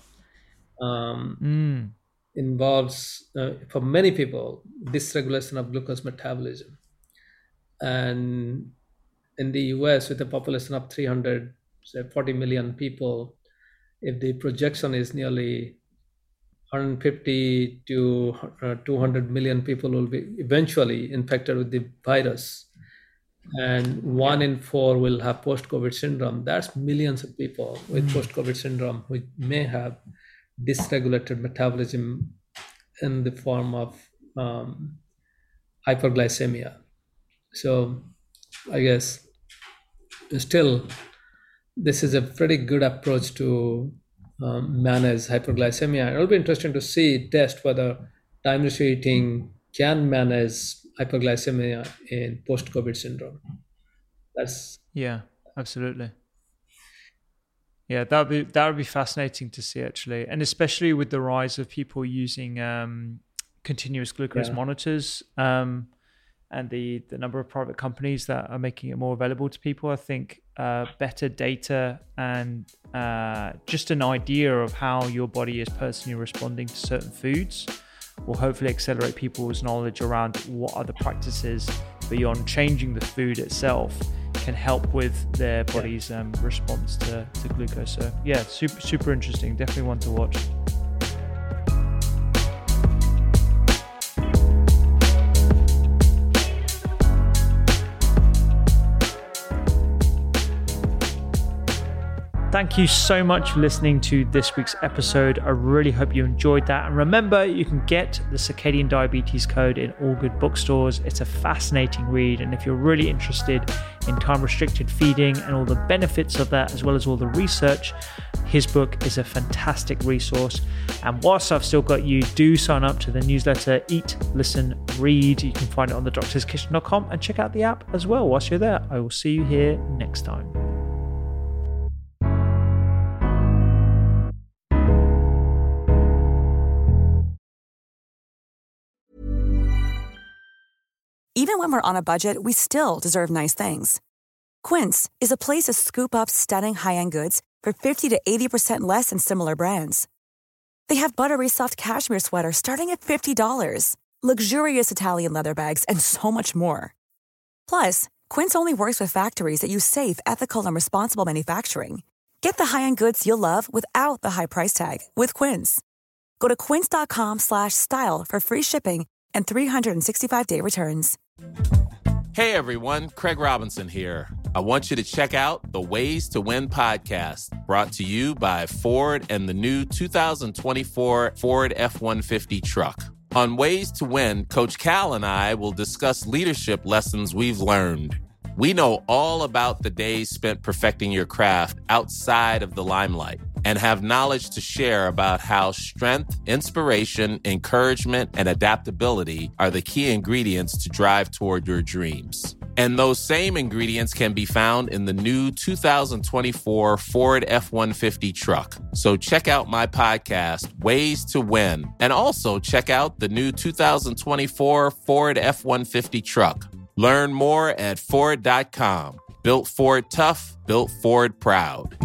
involves, for many people, dysregulation of glucose metabolism. And in the US, with a population of 40 million people, if the projection is nearly 150 to 200 million people will be eventually infected with the virus, and 1 in 4 will have post-COVID syndrome. That's millions of people with post-COVID syndrome who may have dysregulated metabolism in the form of hyperglycemia. So I guess still this is a pretty good approach to manage hyperglycemia. It'll be interesting to test whether time restriction eating can manage hyperglycemia in post-COVID syndrome. Yeah, absolutely. Yeah, that would be fascinating to see, actually, and especially with the rise of people using continuous glucose monitors and the number of private companies that are making it more available to people. I think better data and just an idea of how your body is personally responding to certain foods will hopefully accelerate people's knowledge around what other practices beyond changing the food itself can help with their body's response to glucose. So yeah, super interesting. Definitely one to watch. Thank you so much for listening to this week's episode. I really hope you enjoyed that. And remember, you can get the Circadian Diabetes Code in all good bookstores. It's a fascinating read. And if you're really interested in time-restricted feeding and all the benefits of that, as well as all the research, his book is a fantastic resource. And whilst I've still got you, do sign up to the newsletter, Eat, Listen, Read. You can find it on thedoctorskitchen.com and check out the app as well whilst you're there. I will see you here next time. Even when we're on a budget, we still deserve nice things. Quince is a place to scoop up stunning high-end goods for 50 to 80% less than similar brands. They have buttery soft cashmere sweaters starting at $50, luxurious Italian leather bags, and so much more. Plus, Quince only works with factories that use safe, ethical, and responsible manufacturing. Get the high-end goods you'll love without the high price tag with Quince. Go to quince.com/style for free shipping and 365-day returns. Hey everyone, Craig Robinson here. I want you to check out the Ways to Win podcast, brought to you by Ford and the new 2024 Ford F-150 truck. On Ways to Win, Coach Cal and I will discuss leadership lessons we've learned. We know all about the days spent perfecting your craft outside of the limelight and have knowledge to share about how strength, inspiration, encouragement, and adaptability are the key ingredients to drive toward your dreams. And those same ingredients can be found in the new 2024 Ford F-150 truck. So check out my podcast, Ways to Win, and also check out the new 2024 Ford F-150 truck. Learn more at Ford.com. Built Ford tough, built Ford proud.